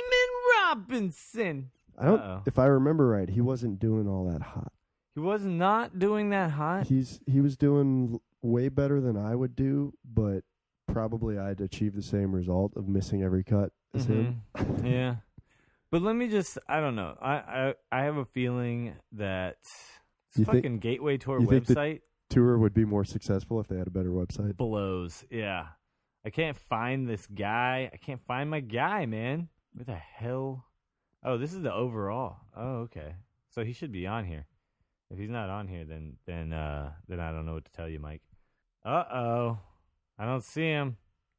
Robinson. I don't. Uh-oh. If I remember right, he wasn't doing all that hot. He was not doing that hot. He's he was doing l- way better than I would do, but probably I'd achieve the same result of missing every cut as him. Mhm. Yeah, but let me just, I don't know. I I, I have a feeling that this You think- fucking Gateway Tour you think that- website Tour would be more successful if they had a better website. blows. Yeah, I can't find this guy. I can't find my guy, man. Where the hell? Oh, this is the overall. Oh, okay. So he should be on here. If he's not on here, then then uh then I don't know what to tell you, Mike. Uh oh, I don't see him.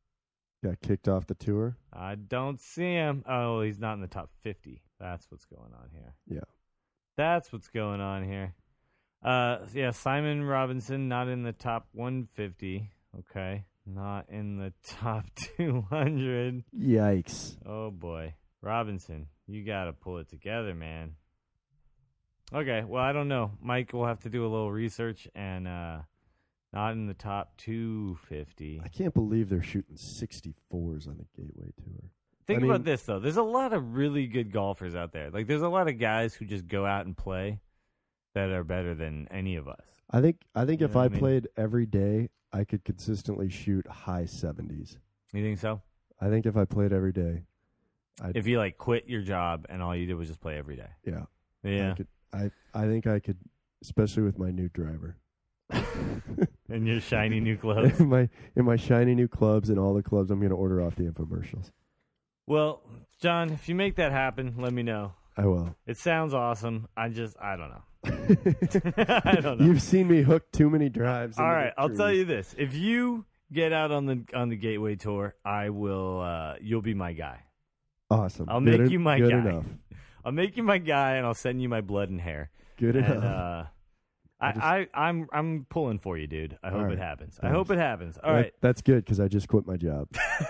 Got kicked off the tour. I don't see him. Oh, he's not in the top fifty. That's what's going on here. Yeah. That's what's going on here. Uh, yeah, Simon Robinson not in the top one fifty. Okay, not in the top two hundred. Yikes. Oh boy, Robinson, you gotta pull it together, man. Okay, well I don't know. Mike will have to do a little research, and uh, not in the top two fifty. I can't believe they're shooting sixty-fours on the Gateway Tour. Think I mean- about this though. There's a lot of really good golfers out there. Like there's a lot of guys who just go out and play that are better than any of us. I think I think You if know what I I mean? played every day, I could consistently shoot high seventies. You think so? I think if I played every day, I'd, If you like quit your job and all you did was just play every day. yeah, Yeah. I, could, I I think I could, especially with my new driver. And your shiny new clothes. in my in my shiny new clubs and all the clubs I'm going to order off the infomercials. Well, John, if you make that happen, let me know. I will. It sounds awesome. I just, I don't know. I don't know. You've seen me hook too many drives. All into right, the I'll tell trees. you this: if you get out on the on the Gateway Tour, I will. Uh, you'll be my guy. Awesome. I'll Good make en- you my good guy. enough. I'll make you my guy, and I'll send you my blood and hair. Good And, enough. uh, I, I just- I, I'm, I'm pulling for you, dude. I hope All it right. happens. I Thanks. hope it happens. All That- right, That's good because I just quit my job.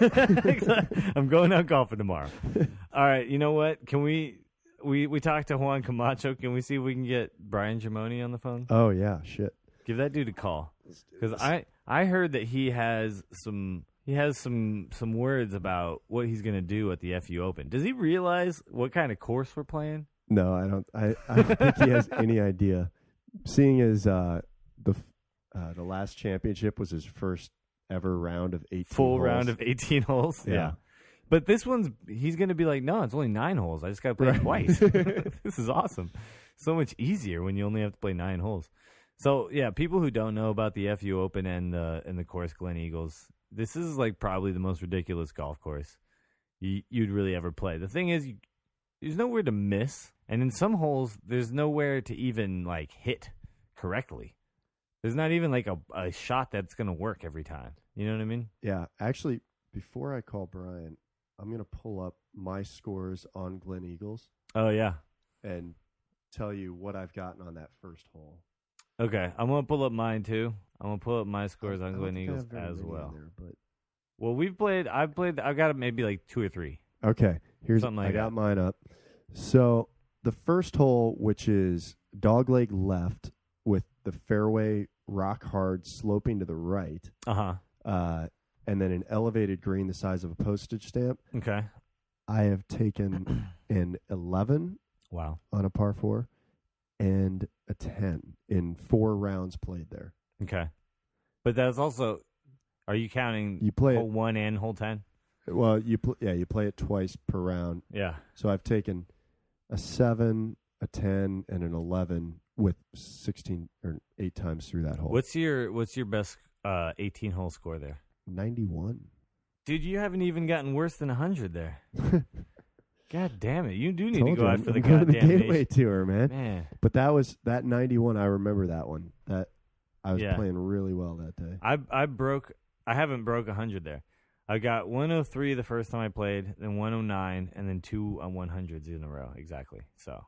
I'm going out golfing tomorrow. All right, you know what? Can we, we, we talked to Juan Camacho. Can we see if we can get Brian Germoni on the phone? Oh yeah, shit. Give that dude a call, because I, I heard that he has some, he has some, some words about what he's gonna do at the F U Open. Does he realize what kind of course we're playing? No, I don't. I, I don't think he has any idea. Seeing as uh, the f- uh, the last championship was his first ever round of eighteen Full holes. round of eighteen holes. Yeah. But this one's, he's going to be like, no, it's only nine holes. I just got to play it twice. This is awesome. So much easier when you only have to play nine holes. So, yeah, people who don't know about the F U Open and the, and the course Glen Eagles, this is like probably the most ridiculous golf course you, you'd really ever play. The thing is, you, there's nowhere to miss. And in some holes, there's nowhere to even like hit correctly. There's not even like a, a shot that's going to work every time. You know what I mean? Yeah, actually, before I call Brian, I'm gonna pull up my scores on Glen Eagles Oh, yeah. and tell you what I've gotten on that first hole. Okay, I'm gonna pull up mine too. I'm gonna pull up my scores I on don't Glen think I Eagles have very as many in well. there, but Well, we've played. I've played. I've got maybe like two or three. okay, here's Something like I got that. mine up. So the first hole, which is dogleg left with the fairway rock hard sloping to the right, Uh huh. uh, and then an elevated green the size of a postage stamp. Okay. I have taken an eleven Wow. on a par four and a ten in four rounds played there. Okay. But that's also. Are you counting You play hole it one and hole ten? well. You pl- yeah, you play it twice per round. Yeah. So I've taken a seven, a ten, and an eleven with sixteen or eight times through that hole. What's your What's your best uh, eighteen hole score there? ninety-one? Dude, you haven't even gotten worse than a hundred there. God damn it! You do need to Told go you, out I'm- for the I'm going to goddamn the Gateway nation. Tour, man. Man, But that was that ninety-one. I remember that one. That I was Yeah. playing really well that day. I I broke. I haven't broke a hundred there. I got one oh three the first time I played, then one oh nine, and then two on one hundreds in a row. Exactly. So,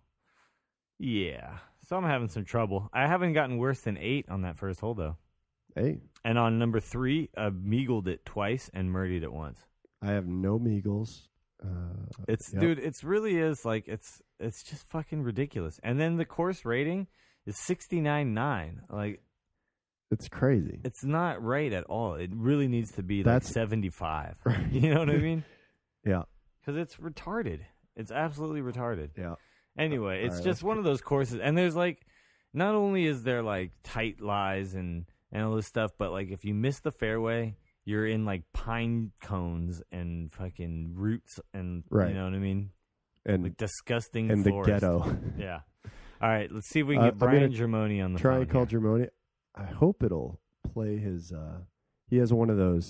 yeah. So I'm having some trouble. I haven't gotten worse than eight on that first hole though. Hey, And on number three, I meagled it twice and murdered it once. I have no Meagles. Uh, It's yep. dude, it's really is like it's it's just fucking ridiculous. And then the course rating is sixty-nine nine. Like It's crazy. it's not right at all. It really needs to be like That's- seventy-five. You know what I mean? Yeah, Because it's retarded. It's absolutely retarded. yeah. Anyway, All it's right, just let's one of those courses. And there's like, not only is there like tight lies and, and all this stuff, but like if you miss the fairway, you're in like pine cones and fucking roots and, Right. you know what I mean? And Like disgusting and the forest. ghetto. Yeah. All right, let's see if we can Uh, get I'm Brian gonna Germoni on the Try phone. and call here. Germoni. I hope it'll play his. uh He has one of those.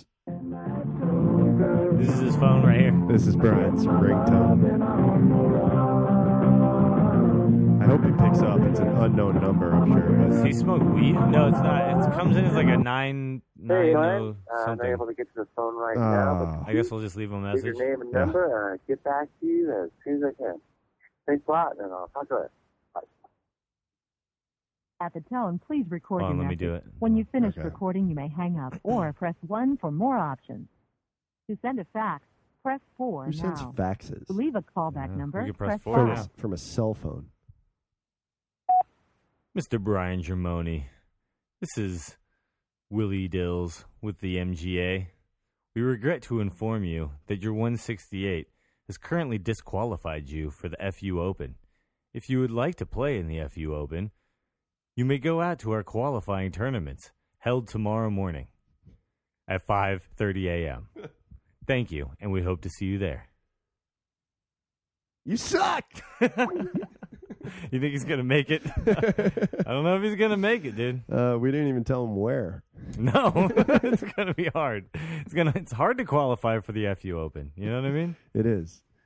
This is his phone right here. This is Brian's ringtone. I hope he picks up. It's an unknown number, I'm sure. Does he smoke weed? No, it's not. It comes in as like a nine Hey, nine Glenn. oh Uh, I'm not something. able to get to the phone right now, Ah, I guess we'll just leave him a but leave message. your name and Yeah. number, and I'll get back to you as soon as I can. Thanks a lot, and I'll talk to you. At the tone, please record Hold on, your let me message. do it. When you finish Okay. recording, you may hang up or press one for more options. To send a fax, press four who sends now. faxes? To leave a callback Yeah, number, we can press press four From now. five. a, from a cell phone. Mister Brian Germoni, this is Willie Dills with the M G A. We regret to inform you that your one sixty-eight has currently disqualified you for the F U Open. If you would like to play in the F U Open, you may go out to our qualifying tournaments held tomorrow morning at five thirty a.m. Thank you, and we hope to see you there. You suck! You think he's going to make it? I don't know if he's going to make it, dude. Uh, we didn't even tell him where. No, it's going to be hard. It's going to it's hard to qualify for the F U Open. You know what I mean? It is.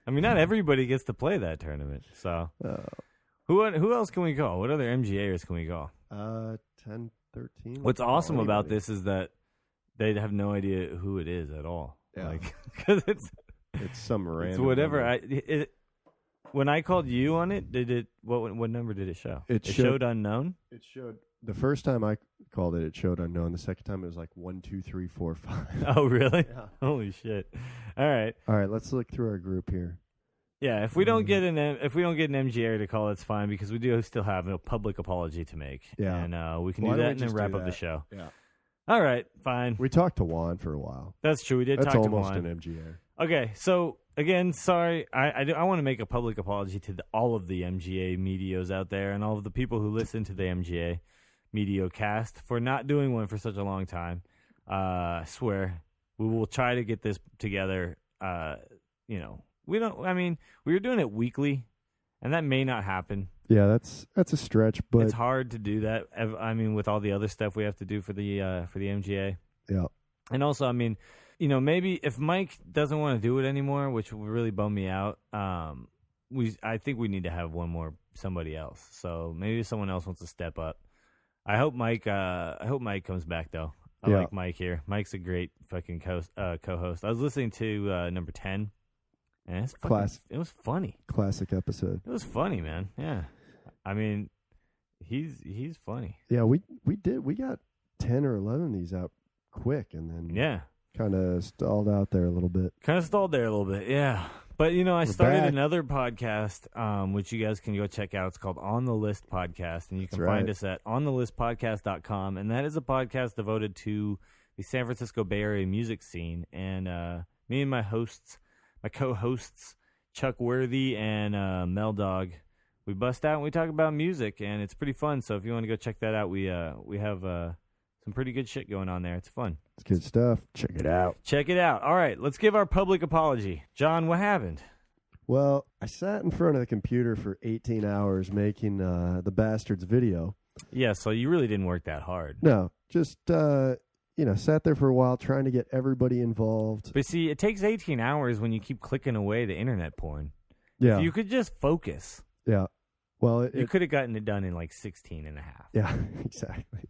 I mean, not everybody gets to play that tournament. So, Uh, who who else can we call? What other M G A'ers can we call? uh, ten, thirteen. What's awesome about Anybody. this is that they have no idea who it is at all. Yeah. Like, because it's It's some random. it's whatever. number. I it, when I called you on it, did it? What what number did it show? It it showed- showed unknown. It showed the first time I called it. It showed unknown. The second time it was like one, two, three, four, five. Oh, really? Yeah. Holy shit! All right. All right, let's look through our group here. Yeah, if we don't Mm. get an M- if we don't get an M G A to call, it's fine because we do still have a public apology to make. Yeah. and uh, we can Why do don't that we and then just wrap do up the that? show. Yeah, All right, fine. we talked to Juan for a while. That's true. We did That's talk almost to Juan. an M G A. Okay, so again, sorry. I I, do, I want to make a public apology to the, all of the M G A medios out there and all of the people who listen to the M G A Medio Cast for not doing one for such a long time. Uh, I swear we will try to get this together. Uh, you know, we don't. I mean, we were doing it weekly, and that may not happen. Yeah, that's that's a stretch, but It's hard to do that. ev- I mean, with all the other stuff we have to do for the uh, for the M G A. yeah, And also, I mean, you know, maybe if Mike doesn't want to do it anymore, which would really bum me out, um, we I think we need to have one more somebody else. So maybe someone else wants to step up. I hope Mike. Uh, I hope Mike comes back though. I Yeah. like Mike here. Mike's a great fucking co uh, co-host. I was listening to uh, number ten, and it's fucking, Class. it was funny. classic episode. It was funny, man. Yeah, I mean, he's he's funny. Yeah, we we did we got ten or eleven of these out quick, and then Yeah. kind of stalled out there a little bit. Kind of stalled there a little bit, yeah. But, you know, I We're started back. another podcast, um, which you guys can go check out. It's called On the List Podcast, and you can That's find right. us at on the list podcast dot com. And that is a podcast devoted to the San Francisco Bay Area music scene. And uh, me and my hosts, my co-hosts, Chuck Worthy and uh, Mel Dog, we bust out and we talk about music, and it's pretty fun. So if you want to go check that out, we uh, we have uh, some pretty good shit going on there. It's fun. It's good stuff. Check it out. Check it out. All right, let's give our public apology. John, what happened? Well, I sat in front of the computer for eighteen hours making uh, the Bastards video. Yeah, so you really didn't work that hard. No, just uh, you know, sat there for a while trying to get everybody involved. But see, it takes eighteen hours when you keep clicking away to internet porn. Yeah, If you could just focus, yeah. Well, it, you it- could have gotten it done in like sixteen and a half. yeah, exactly.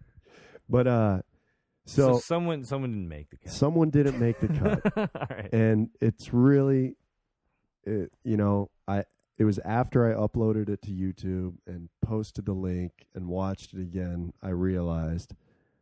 But uh, So, so, someone someone didn't make the cut. someone didn't make the cut. All right. And it's really, it, you know, I it was after I uploaded it to YouTube and posted the link and watched it again, I realized,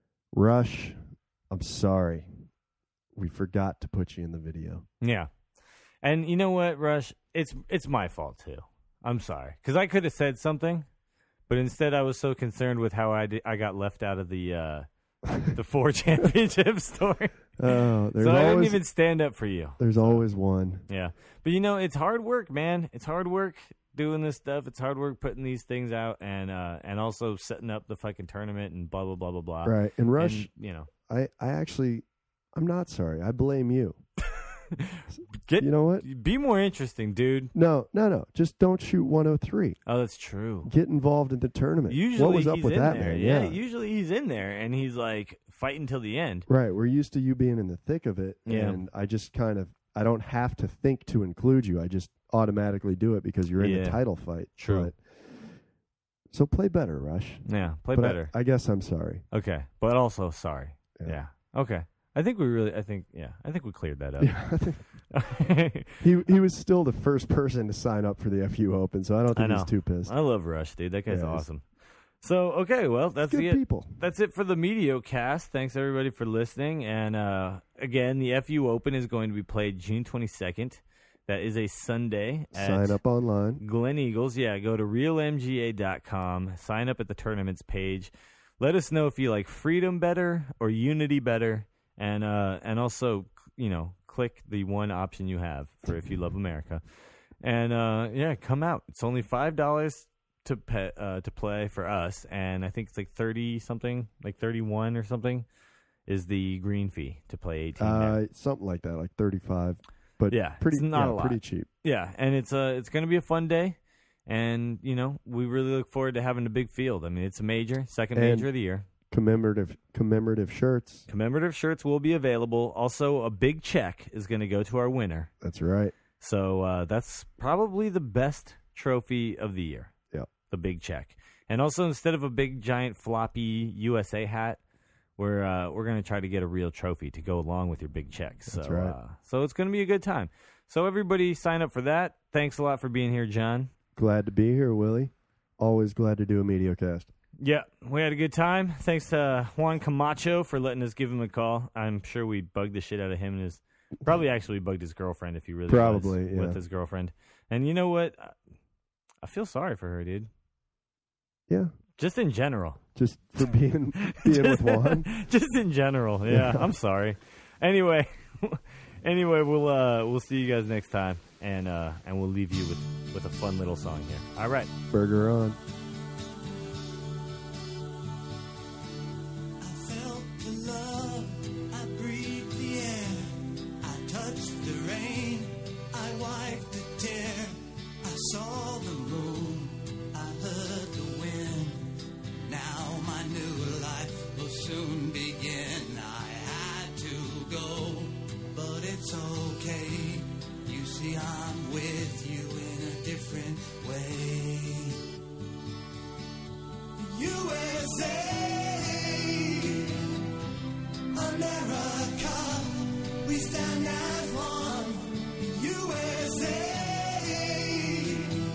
Rush, I'm sorry, we forgot to put you in the video. Yeah. And you know what, Rush? It's it's my fault too. I'm sorry. Because I could have said something, but instead I was so concerned with how I, did, I got left out of the uh, the four championship story. Oh, there's So I didn't always even stand up for you. there's always one. Yeah. But you know, it's hard work, man. It's hard work doing this stuff. It's hard work putting these things out and uh, and also setting up the fucking tournament and blah blah blah blah blah. Right. And Rush, And, you know, I, I actually, I'm not sorry. I blame you. get You know what? be more interesting, dude. No, no, no. Just don't shoot one oh three. Oh, that's true. Get involved in the tournament. Usually what was up he's with in that, there. man? Yeah, usually he's in there and he's like fighting till the end. Right. We're used to you being in the thick of it. Yeah. And I just kind of, I don't have to think to include you. I just automatically do it because you're in Yeah. the title fight. True. But, so play better, Rush. Yeah, play But I- better. I, guess I'm sorry. Okay, but also sorry. Yeah. Yeah. Okay. I think we really. I think. Yeah. I think we cleared that up. Yeah, I think he he was still the first person to sign up for the F U Open, so I don't I think know. he's too pissed. I love Rush, dude. That guy's Yeah, he's- awesome. So okay, well that's Good it. people. That's it for the Medio Cast. Thanks everybody for listening. And uh, again, the F U Open is going to be played June twenty-second. That is a Sunday. At Sign up online. Glen Eagles. Yeah, go to real m g a dot com. Sign up at the tournaments page. Let us know if you like Freedom better or Unity better, and uh, and also you know click the one option you have for if you love America. And uh, yeah, come out. It's only five dollars to pay, uh, to play for us, and I think it's like thirty something, like thirty one or something, is the green fee to play eighteen. there. Uh, something like that, like thirty-five. But Yeah, pretty, it's not yeah, a lot. pretty cheap. Yeah, and it's uh it's going to be a fun day, and you know we really look forward to having a big field. I mean, it's a major, second And- major of the year. Commemorative commemorative shirts. Commemorative shirts will be available. Also, a big check is going to go to our winner, That's right. So uh, that's probably the best trophy of the year. Yeah. The big check. And also, instead of a big, giant, floppy U S A hat, we're uh, we're going to try to get a real trophy to go along with your big check. So, That's right. Uh, so it's going to be a good time. So everybody sign up for that. Thanks a lot for being here, John. Glad to be here, Willie. Always glad to do a MediaCast. Yeah, we had a good time. Thanks to Juan Camacho for letting us give him a call. I'm sure we bugged the shit out of him and his probably actually bugged his girlfriend if he really Probably, was yeah. with his girlfriend. And you know what? I feel sorry for her, dude. Yeah. Just in general. Just for being being with Juan. Just in general. Yeah, I'm sorry. Anyway, anyway, we'll uh, we'll see you guys next time, and uh, and we'll leave you with, with a fun little song here. All right. Burger on. I felt the love, I breathed the air, I touched the rain, I wiped the tear, I saw the moon, I heard the wind. Now my new life will soon begin. I had to go, but it's okay. You see, I'm with you in a different way. U S A, America, we stand as one. U S A,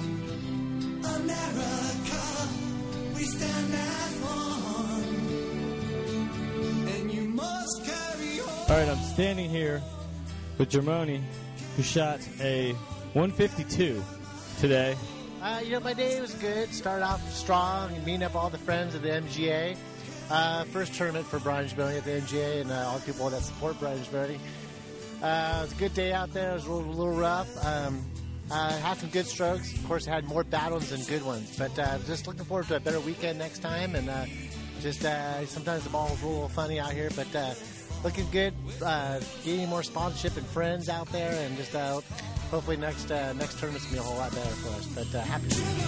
America, we stand as one. And you must carry on. All right, I'm standing here with Germoni, who shot a one fifty-two today. Uh, you know, my day was good. Started off strong and meeting up all the friends of the M G A. Uh, first tournament for Brian Germoni at the M G A and uh, all the people that support Brian Germoni. Uh, it was a good day out there. It was a little, a little rough. Um, I had some good strokes. Of course, I had more bad ones than good ones. But uh, just looking forward to a better weekend next time. And uh, just uh, sometimes the ball's a little funny out here, but uh, looking good. Uh, getting more sponsorship and friends out there, and just uh, hopefully next uh, next tournament's gonna be a whole lot better for us. But uh, happy.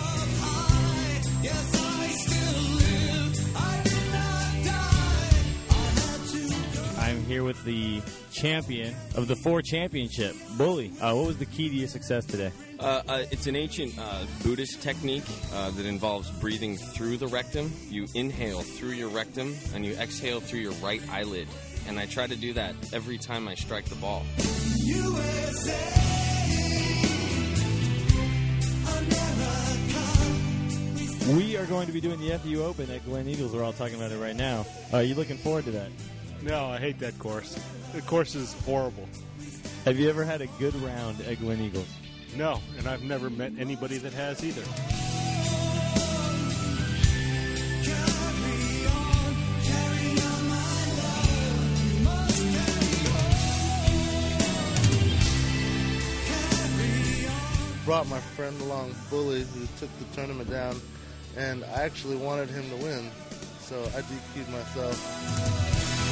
Yes, I still live. I did not die. I had to go. I'm here with the champion of the four championship, Bully. Uh, what was the key to your success today? Uh, uh, it's an ancient uh, Buddhist technique uh, that involves breathing through the rectum. You inhale through your rectum, and you exhale through your right eyelid. And I try to do that every time I strike the ball. U S A, America. We are going to be doing the F U Open at Glen Eagles. We're all talking about it right now. Are you looking forward to that? No, I hate that course. The course is horrible. Have you ever had a good round at Glen Eagles? No, and I've never met anybody that has either. Brought my friend along, Bully, who took the tournament down, and I actually wanted him to win, so I D Q'd myself.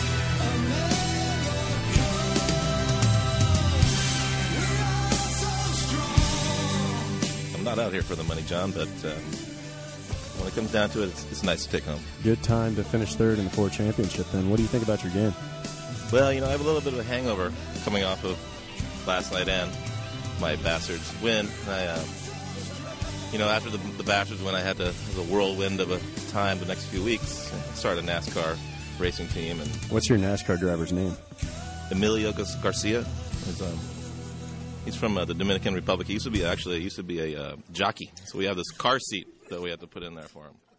I'm not out here for the money, John, but uh, when it comes down to it, it's, it's nice to take home. Good time to finish third in the four championship, then. What do you think about your game? Well, you know, I have a little bit of a hangover coming off of last night and my Bastards win. I, uh, you know, after the, the Bastards win, I had to, the whirlwind of a time the next few weeks. I started a NASCAR racing team. And what's your NASCAR driver's name? Emilio Garcia. Is, um, he's from uh, the Dominican Republic. He used to be actually, he used to be a uh, jockey. So we have this car seat that we had to put in there for him.